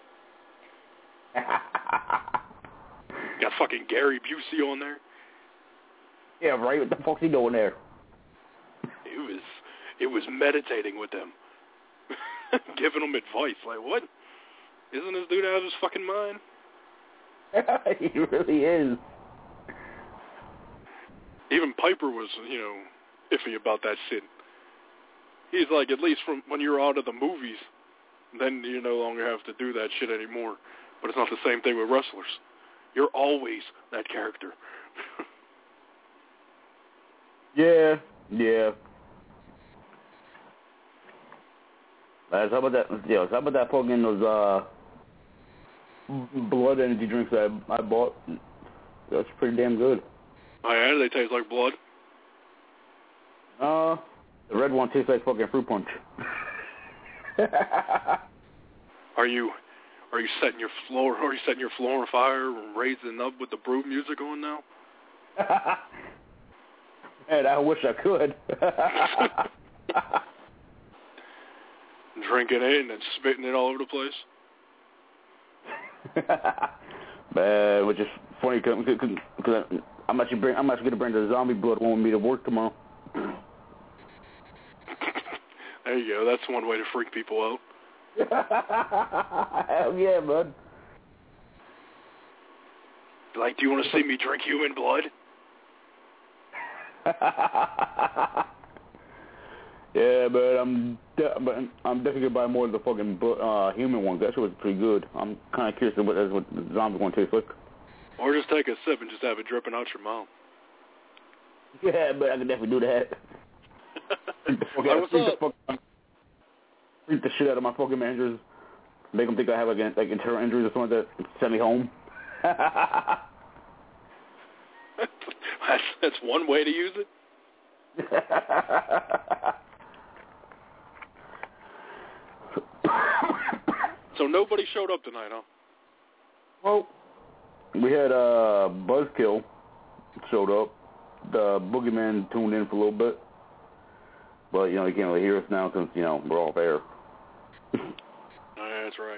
Got fucking Gary Busey on there. Yeah, right. What the fuck's he doing there? It was, it was meditating with them. Giving them advice. Like, what? Isn't this dude out of his fucking mind? He really is. Even Piper was, you know, iffy about that shit. He's like, at least from when you're out of the movies, then you no longer have to do that shit anymore. But it's not the same thing with wrestlers. You're always that character. Yeah, yeah. Guys, how about that? Yeah, how about that fucking those uh blood energy drinks that I, I bought? That's pretty damn good. Oh yeah, do they taste like blood? Uh, the red one tastes like fucking fruit punch. Are you, are you setting your floor? Are you setting your floor on fire, and raising up with the brew music on now? Man, I wish I could. Drinking it and then spitting it all over the place. Man, which is funny because I'm actually bring I'm actually gonna bring the zombie blood one with me to work tomorrow. There you go. That's one way to freak people out. Hell yeah, bud. Like, do you want to see me drink human blood? Yeah, but I'm de- but I'm definitely gonna buy more of the fucking bu- uh, human ones. That shit was pretty good. I'm kind of curious what what the zombie one tastes like. Or just take a sip and just have it dripping out your mouth. Yeah, but I can definitely do that. freak the fuck out, freak the fuck out. Freak the shit out of my fucking managers. Make them think I have like, like internal injuries or something like that. Send me home. that's, that's one way to use it. So nobody showed up tonight, huh? Well, we had uh, Buzzkill showed up. The Boogeyman tuned in for a little bit. But, you know, he can't really hear us now since, you know, we're off air. Oh, that's right.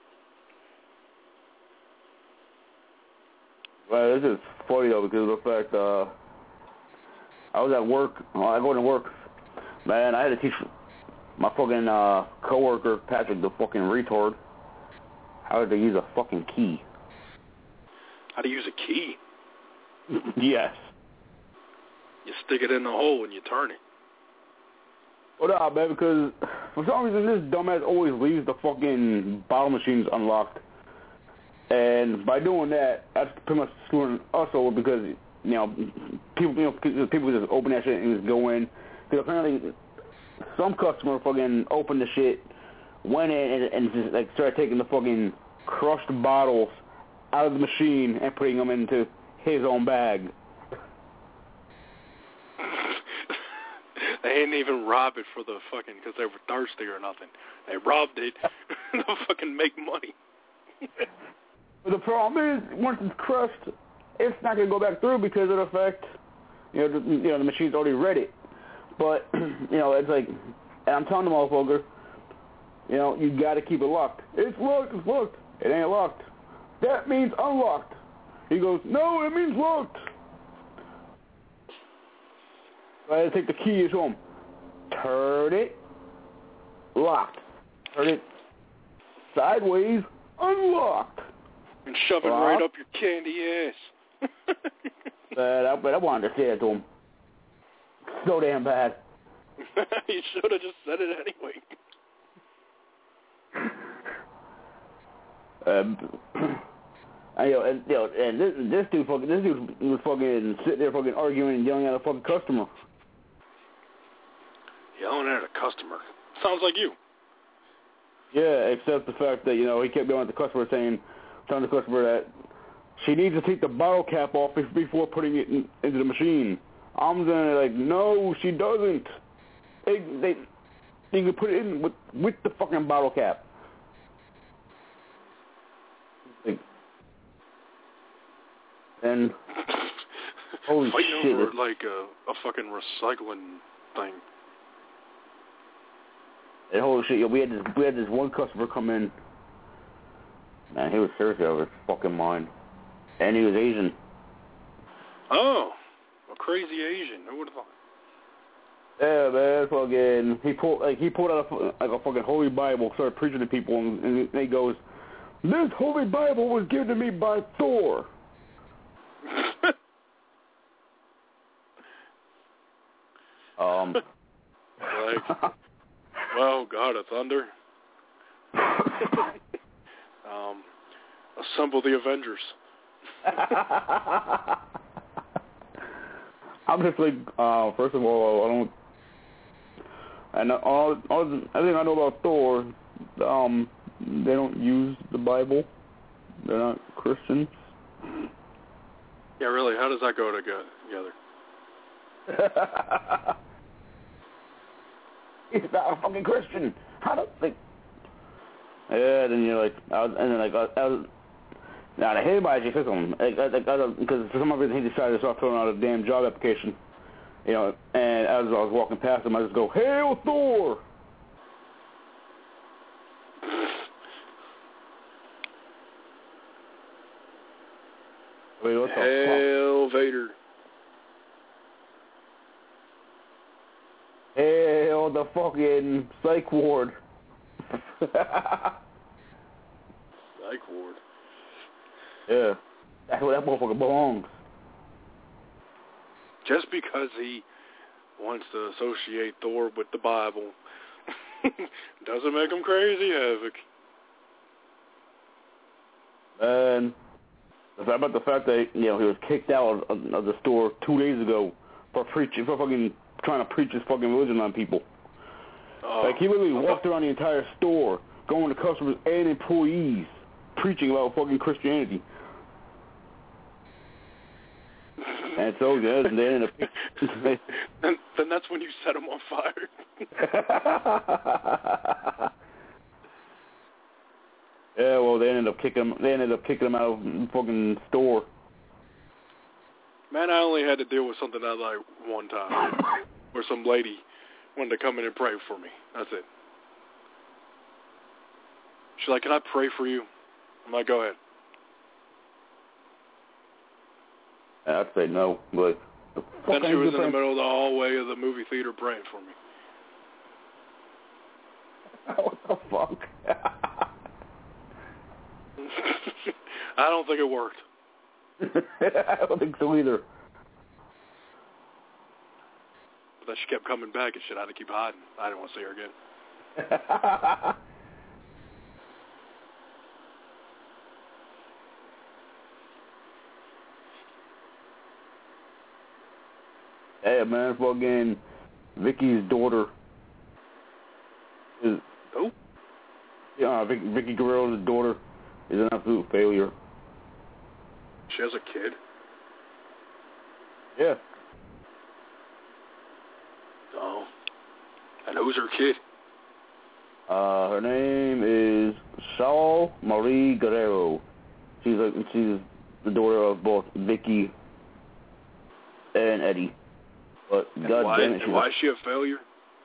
Well, this is funny, though, because of the fact uh, I was at work. Well, I go to work. Man, I had to teach my fucking uh, coworker, Patrick, the fucking retard, how to use a fucking key. How to use a key? Yes. You stick it in the hole and you turn it. Well, nah, man, because for some reason this dumbass always leaves the fucking bottle machines unlocked. And by doing that, that's pretty much screwing us over because, you know, people you know, people just open that shit and just go in. Because apparently some customer fucking opened the shit, went in and, and just, like, started taking the fucking crushed bottles out of the machine and putting them into his own bag. They didn't even rob it for the fucking, because they were thirsty or nothing. They robbed it to fucking make money. But the problem is, once it's crushed, it's not going to go back through because of the fact, you know, the, you know, the machine's already read it. But, you know, it's like, and I'm telling the motherfucker, you know, you got to keep it locked. It's locked, it's locked. It ain't locked. That means unlocked. He goes, no, it means locked. So I had to take the keys home. Turn it, locked. Turn it sideways, unlocked. And shove it Locked. right up your candy ass. but, I, but I wanted to say it to him. So damn bad. You should have just said it anyway. Um, and, you know, and, you know, and this, this dude fucking, this dude was fucking sitting there fucking arguing and yelling at a fucking customer. Yelling at a customer. Sounds like you. Yeah, except the fact that, you know, he kept yelling at the customer saying, telling the customer that she needs to take the bottle cap off before putting it in, into the machine. I'm then like, no, she doesn't. They, they, you can put it in with, with the fucking bottle cap. Like, and holy Fighting shit! over like a, a fucking recycling thing. And holy shit! Yo, we had this, we had this one customer come in. Man, he was seriously out of his fucking mind, and he was Asian. Oh, a crazy Asian. Who would have thought? Yeah, man, fucking. He pulled like he pulled out a, like a fucking holy Bible, started preaching to people, and, and he goes, "This holy Bible was given to me by Thor." um. Like, well, God of Thunder. um, assemble the Avengers. I'm just like, uh, first of all, I don't, and all, all, everything I know about Thor, um, they don't use the Bible. They're not Christians. Yeah, really, how does that go together? He's not a fucking Christian. How do like? Yeah, then you're like, I was, and then like, I was, now I hated my education, like, like, because for some reason he decided to start filling out a damn job application, you know. And as I was walking past him, I just go, "Hail Thor!" Wait, what the Hail fuck? Vader. Hail the fucking psych ward. Psych ward. Yeah, that's where that motherfucker belongs. Just because he wants to associate Thor with the Bible. Doesn't make him crazy, Havoc. And about the fact that, you know, he was kicked out of, of the store two days ago for preaching, for fucking trying to preach his fucking religion on people. Oh. Like, he literally walked around the entire store, going to customers and employees, preaching about fucking Christianity. And so, yeah, and they ended up... and then that's when you set him on fire. Yeah, well, they ended up kicking him. They ended up kicking him out of the fucking store. Man, I only had to deal with something I like one time, where some lady wanted to come in and pray for me. That's it. She's like, "Can I pray for you?" I'm like, "Go ahead." I'd say no, but the then she was in the middle of the hallway of the movie theater praying for me. What the fuck? I don't think it worked. I don't think so either. But then she kept coming back and shit. I had to keep hiding. I didn't want to see her again. Hey, man, fucking Vicky's daughter is... Who? Yeah, Vic, Vicky Guerrero's daughter is an absolute failure. She has a kid? Yeah. Oh. And who's her kid? Uh, her name is Saul Marie Guerrero. She's a, she's the daughter of both Vicky and Eddie. But and God why, damn it, and why is she a failure?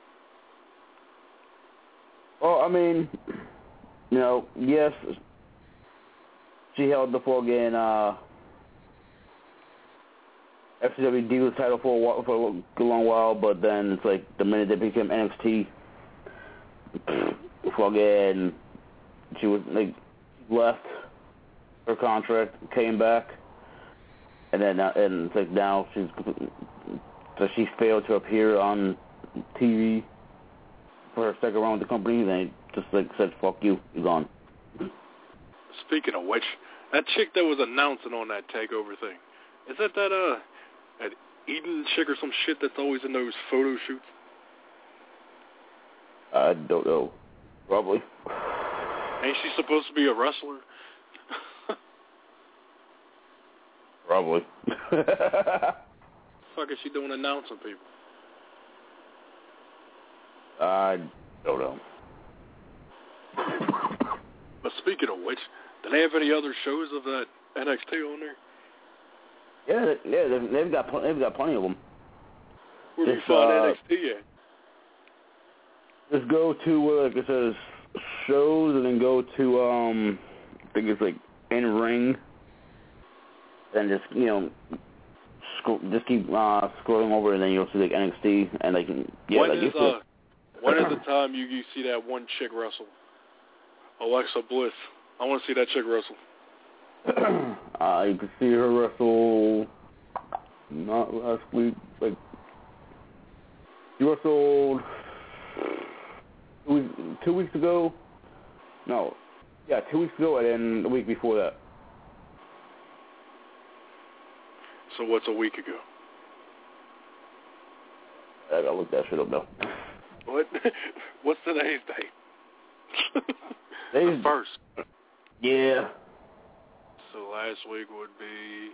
Well, I mean, you know, yes, she held the fucking uh, F C W Divas title for a, while, for a long while, but then it's like the minute they became N X T, fucking, she was like left her contract, came back, and then uh, and it's like now she's so she failed to appear on T V for her second round with the company. They just like said, "Fuck you, you're gone." Speaking of which, that chick that was announcing on that takeover thing, is that that uh, that Eden chick or some shit that's always in those photo shoots? I don't know. Probably. Ain't she supposed to be a wrestler? Probably. Fuck is she doing announcing people? I don't know. But speaking of which, do they have any other shows of that N X T on there? Yeah, they, yeah, they've, they've got pl- they've got plenty of them. Where do you Just, find uh, N X T at? Just go to uh, like it says shows, and then go to um, I think it's like in ring, and just you know, sc- just keep uh, scrolling over, and then you'll see like N X T, and like yeah, when like is, uh, when is the time you, you see that one chick wrestle? Alexa Bliss. I want to see that chick wrestle. uh, you can see her wrestle not last week, like she wrestled two weeks, two weeks ago. No, yeah, two weeks ago, and then the week before that. So what's a week ago? I gotta look that shit up now. What? What's today's date? The first. Yeah. So last week would be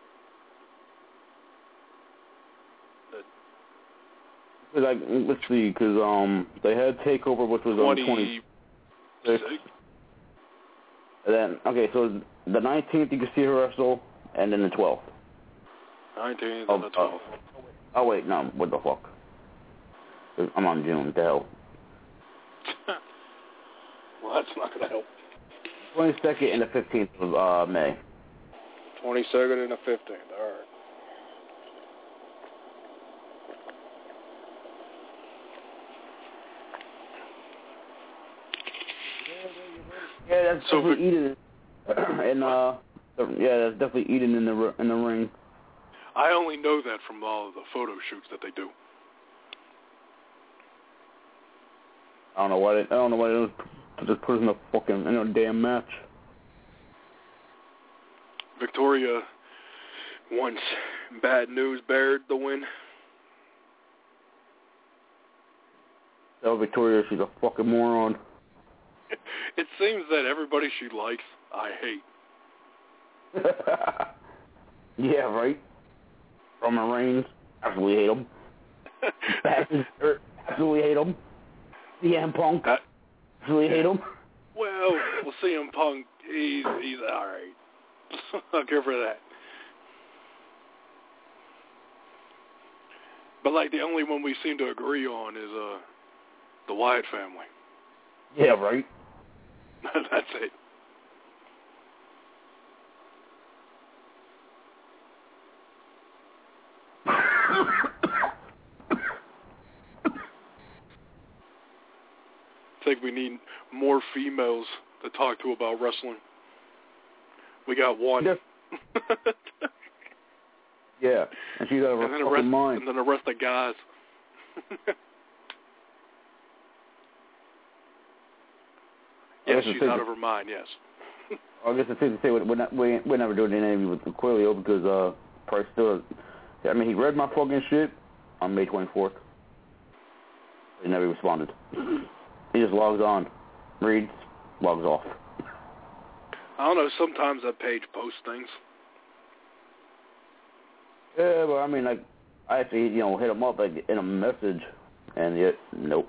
the like let's see, because um they had Takeover, which was on the twenty-sixth. And then okay, so the nineteenth you can see her wrestle, and then the twelfth. Nineteenth oh, and the twelfth. Uh, oh wait, no, what the fuck? I'm on June. What the hell? Well, that's not gonna help. twenty-second and the fifteenth of uh, May. twenty-second and the fifteenth. All right. Yeah, that's so definitely Eden. and uh, yeah, that's definitely Eden in the in the ring. I only know that from all of the photo shoots that they do. I don't know why. They, I don't know why they don't just put us in a fucking in a damn match. Victoria wants Bad News Baird to win. Tell Victoria she's a fucking moron. It seems that everybody she likes, I hate. Yeah, right. Roman Reigns, absolutely hate him. Absolutely hate him. C M Punk, uh, absolutely hate him. Well, well, C M Punk, he's he's all right. I don't care for that. But like the only one we seem to agree on is uh the Wyatt family. Yeah, right. That's it. I think we need more females to talk to about wrestling. We got one. Yeah, yeah. And she's out of her and then the fucking rest, mind. And then the rest of guys. Yes, she's out of her mind, yes. I guess it's safe to say we're, not, we we're never doing an interview with Aquilio because uh, Price still, I mean, he read my fucking shit on May twenty-fourth. He never responded. He just logs on, reads, logs off. I don't know, sometimes that page posts things. Yeah, but I mean, like, I actually, you know, hit him up like in a message, and yet, nope.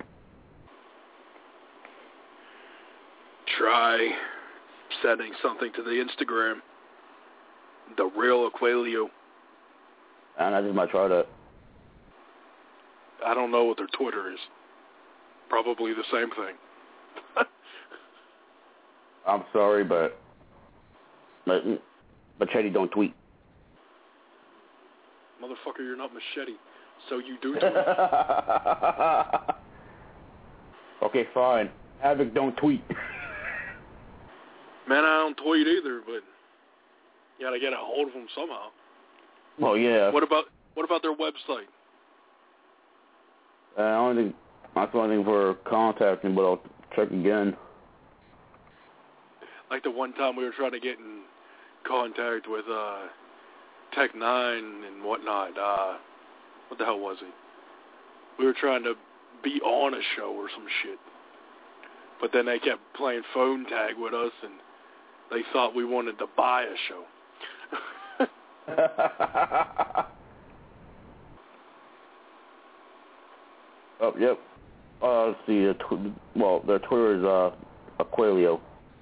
Try sending something to the Instagram. The real Aquilio. And I just might try that. I don't know what their Twitter is. Probably the same thing. I'm sorry, but but but Chetty don't tweet. Motherfucker, you're not Machete, so you do tweet. Okay, fine. Havoc don't tweet. Man, I don't tweet either, but you gotta get a hold of them somehow. Well, yeah. What about what about their website? Uh, I don't think that's the only thing for contacting, but I'll check again. Like the one time we were trying to get in contact with uh, Tech Nine and whatnot. Uh, what the hell was he? We were trying to be on a show or some shit. But then they kept playing phone tag with us, and they thought we wanted to buy a show. Oh, yep. Uh, let's see. Uh, tw- well, their Twitter is uh, Aquilio.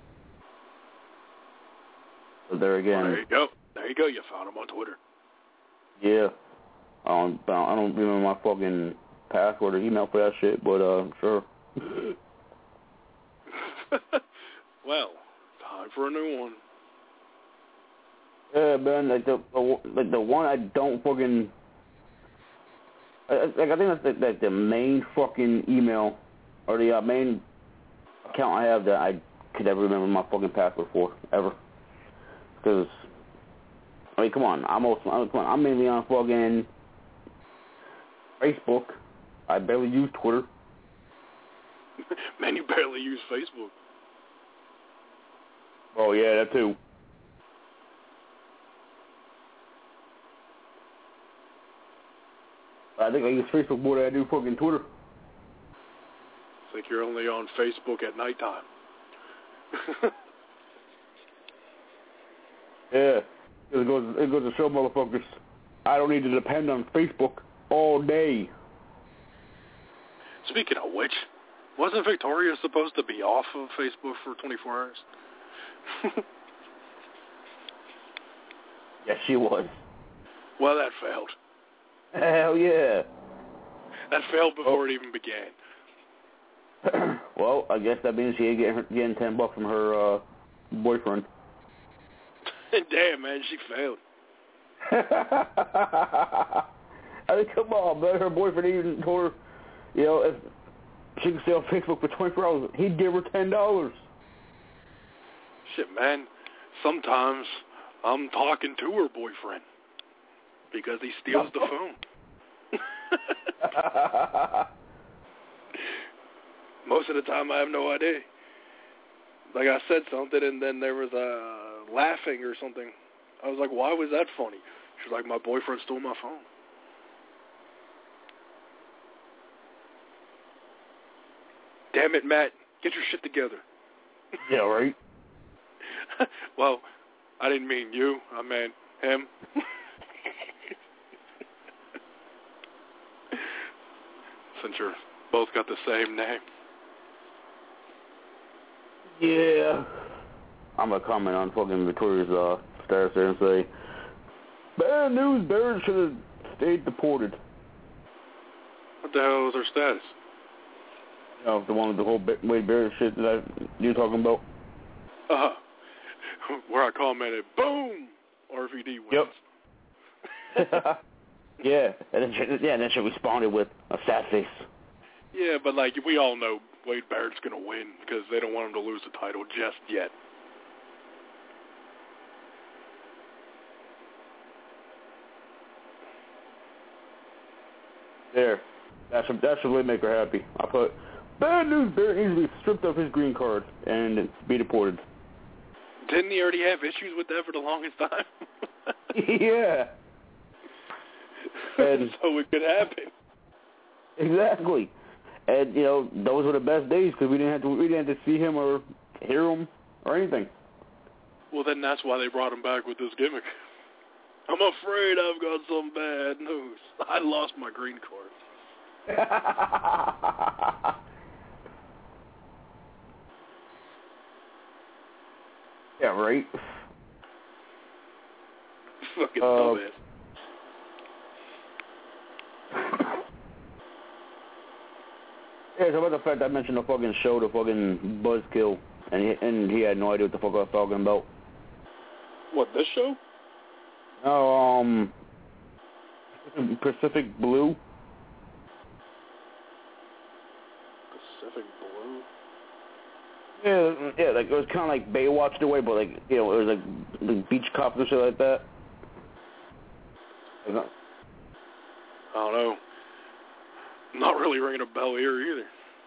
So there again. Well, there you go. There you go. You found him on Twitter. Yeah. I don't, I don't remember my fucking password or email for that shit, but uh, sure. Well, time for a new one. Yeah, man. Like the, the like the one I don't fucking. Like I think that's the, like the main fucking email or the uh, main account I have that I could ever remember my fucking password for ever. Because I mean, come on, I'm also I'm, come on, I'm mainly on fucking Facebook. I barely use Twitter. Man, you barely use Facebook. Oh yeah, that too. I think I use Facebook more than I do fucking Twitter. I think you're only on Facebook at nighttime. Yeah, it goes it goes to show motherfuckers I don't need to depend on Facebook all day. Speaking of which, wasn't Victoria supposed to be off of Facebook for twenty-four hours? Yes, she was. Well, that failed. Hell yeah. That failed before oh. it even began. Well, I guess that means she ain't getting, getting ten bucks from her uh, boyfriend. Damn, man, she failed. I mean, come on, man. Her boyfriend even told her, you know, if she can stay on Facebook for twenty-four hours, he'd give her ten dollars. Shit, man. Sometimes I'm talking to her boyfriend because he steals the phone. most of the time I have no idea. Like I said something and then there was a uh, laughing or something. I was like, why was that funny? She was like, my boyfriend stole my phone. Damn it, Matt. Get your shit together. Yeah, right? Well, I didn't mean you. I meant him. Since you're both got the same name. Yeah. I'm going to comment on fucking Victoria's uh, status there and say, bad news, Barrett should have stayed deported. What the hell is her status? You know, the one with the whole ba- Wade Barrett shit that I, you're talking about. Uh-huh. Where I commented, boom, R V D wins. Yep. yeah, and then she, yeah, and then she responded with a sad face. Yeah, but like we all know Wade Barrett's going to win because they don't want him to lose the title just yet. There. That should, that should really make her happy. I put, bad news, Barrett needs to be stripped of his green card and be deported. Didn't he already have issues with that for the longest time? Yeah. And so it could happen. Exactly. And, you know, those were the best days because we didn't have to we didn't have to see him or hear him or anything. Well, then that's why they brought him back with this gimmick. I'm afraid I've got some bad news. I lost my green card. Yeah, right? Fucking uh, dumbass. Yeah, so about the fact I mentioned the fucking show, the fucking Buzzkill, and he, and he had no idea what the fuck I was talking about. What, this show? No, um, Pacific Blue. Pacific Blue? Yeah, yeah, like it was kind of like Baywatch the way, but like, you know, it was like the beach cops and shit like that. I don't know. Not really ringing a bell here either.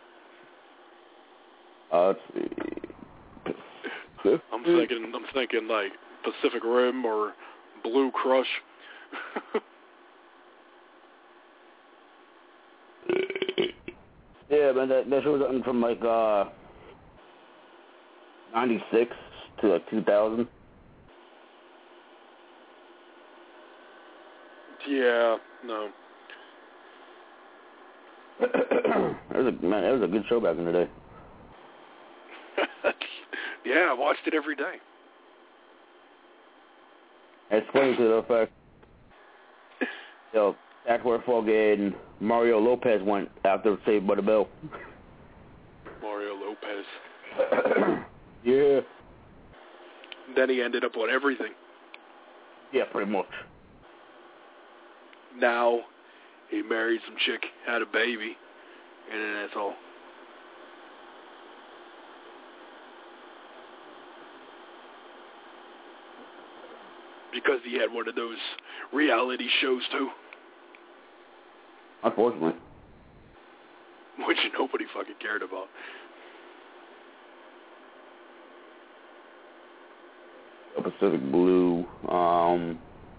Uh, let's see. I'm thinking, I'm thinking like Pacific Rim or Blue Crush. Yeah, man, that, that show was something from like uh ninety-six to like two thousand. Yeah, no. It was a man, it was a good show back in the day. Yeah, I watched it every day. It's funny to the fact, you know, that's where fucking Mario Lopez went after Saved by the Bell. Mario Lopez. Yeah. Then he ended up on everything. Yeah, pretty much. Now, he married some chick, had a baby, and then that's all. Because he had one of those reality shows, too. Unfortunately. Which nobody fucking cared about. Pacific Blue. Um,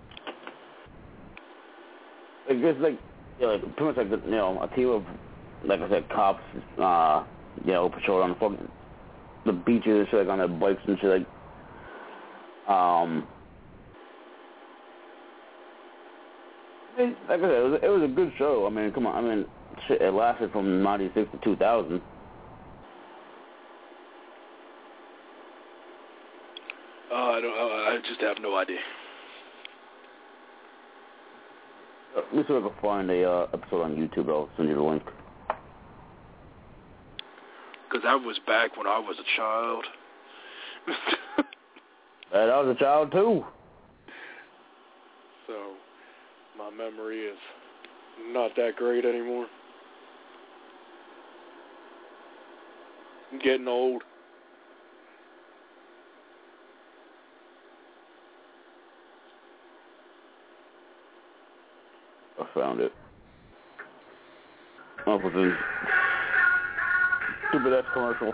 like it's like, you know, like pretty much like the, you know, a team of, like I said, cops, uh, you know, patrol on the fucking the beaches and shit, like on their bikes and shit, like, um. I mean, like I said, it was, it was a good show. I mean, come on, I mean, shit, it lasted from ninety-six to two thousand. Uh, I don't. I just have no idea. Let me see if I can find a uh, episode on YouTube. I'll send you the link. Because that was back when I was a child. And I was a child too. So, my memory is not that great anymore. I'm getting old. I found it. Oh, for the stupid ass commercials.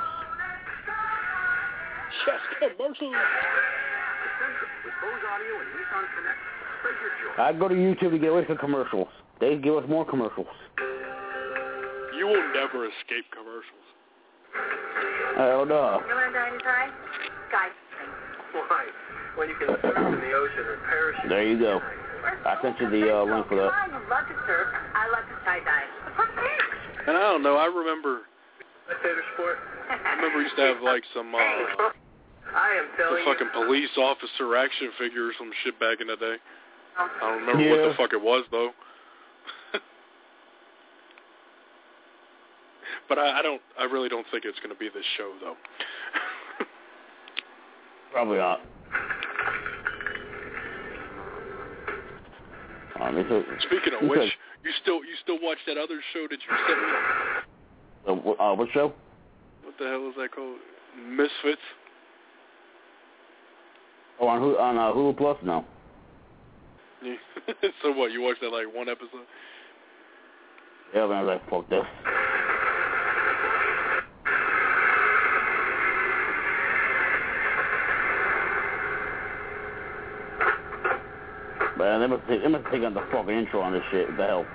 Yes, commercials. I go to YouTube to get away from commercials. They give us more commercials. You will never escape commercials. Hell no. You want to die inside? Sky. Why? When you can surf in the ocean or parachute. There you go. I sent you the uh, link for that. I love to surf. I love to skydive. And I don't know, I remember Theater sport. I remember we used to have like some uh I am telling some fucking you. police officer action figure or some shit back in the day. I don't remember Yeah. what the fuck it was though. But I, I don't I really don't think it's gonna be this show though. Probably not. Um, it's a, Speaking of it's which, you still you still watch that other show that you sent me? a, uh, what show? What the hell is that called? Misfits? Oh, on, Hulu, on uh, Hulu Plus? No. Yeah. So what, you watched that like one episode? Yeah, man, I was like, fuck this. Man, they must take, they must take on the fucking intro on this shit. What the hell?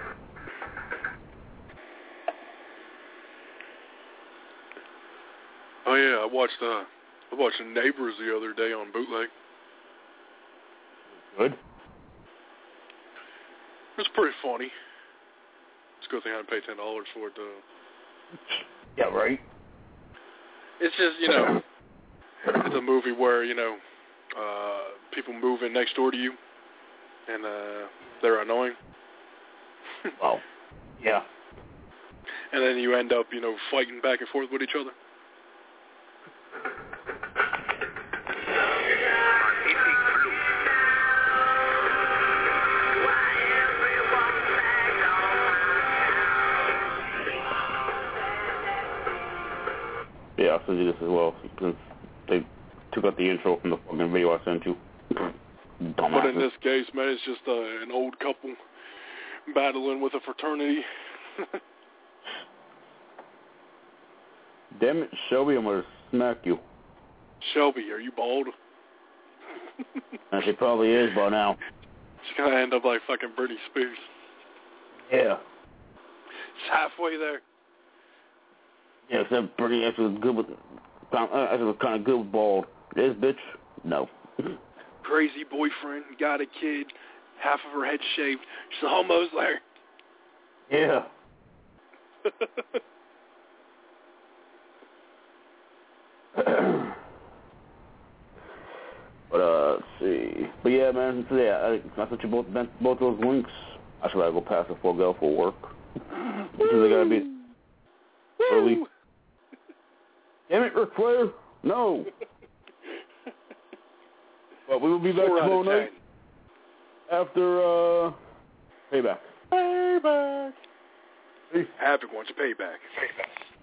Oh yeah, I watched uh I watched Neighbors the other day on bootleg. Good. It's pretty funny. It's a good thing I didn't pay ten dollars for it though. Yeah, right. It's just, you know, it's a movie where, you know, uh people move in next door to you and uh they're annoying. Oh. Yeah. And then you end up, you know, fighting back and forth with each other. Yeah, I'll send you this as well, since they took out the intro from the fucking video I sent you. Dumbasses. But in this case, man, it's just uh, an old couple battling with a fraternity. Damn it, Shelby, I'm gonna smack you. Shelby, are you bald? And she probably is by now. She's gonna end up like fucking Britney Spears. Yeah. It's halfway there. Yeah, except Britney actually was good with, uh, actually was kind of good with bald. This bitch, no. Crazy boyfriend, got a kid, half of her head shaved. She's almost there. Yeah. But uh, let's see. But yeah, man. So yeah, I, I sent you both both those links. I should go pass before I go for work. Because I gotta be early. Damn it, Ric Flair! No. But we will be back tomorrow night after uh, Payback. Payback. Havoc wants a payback. Payback.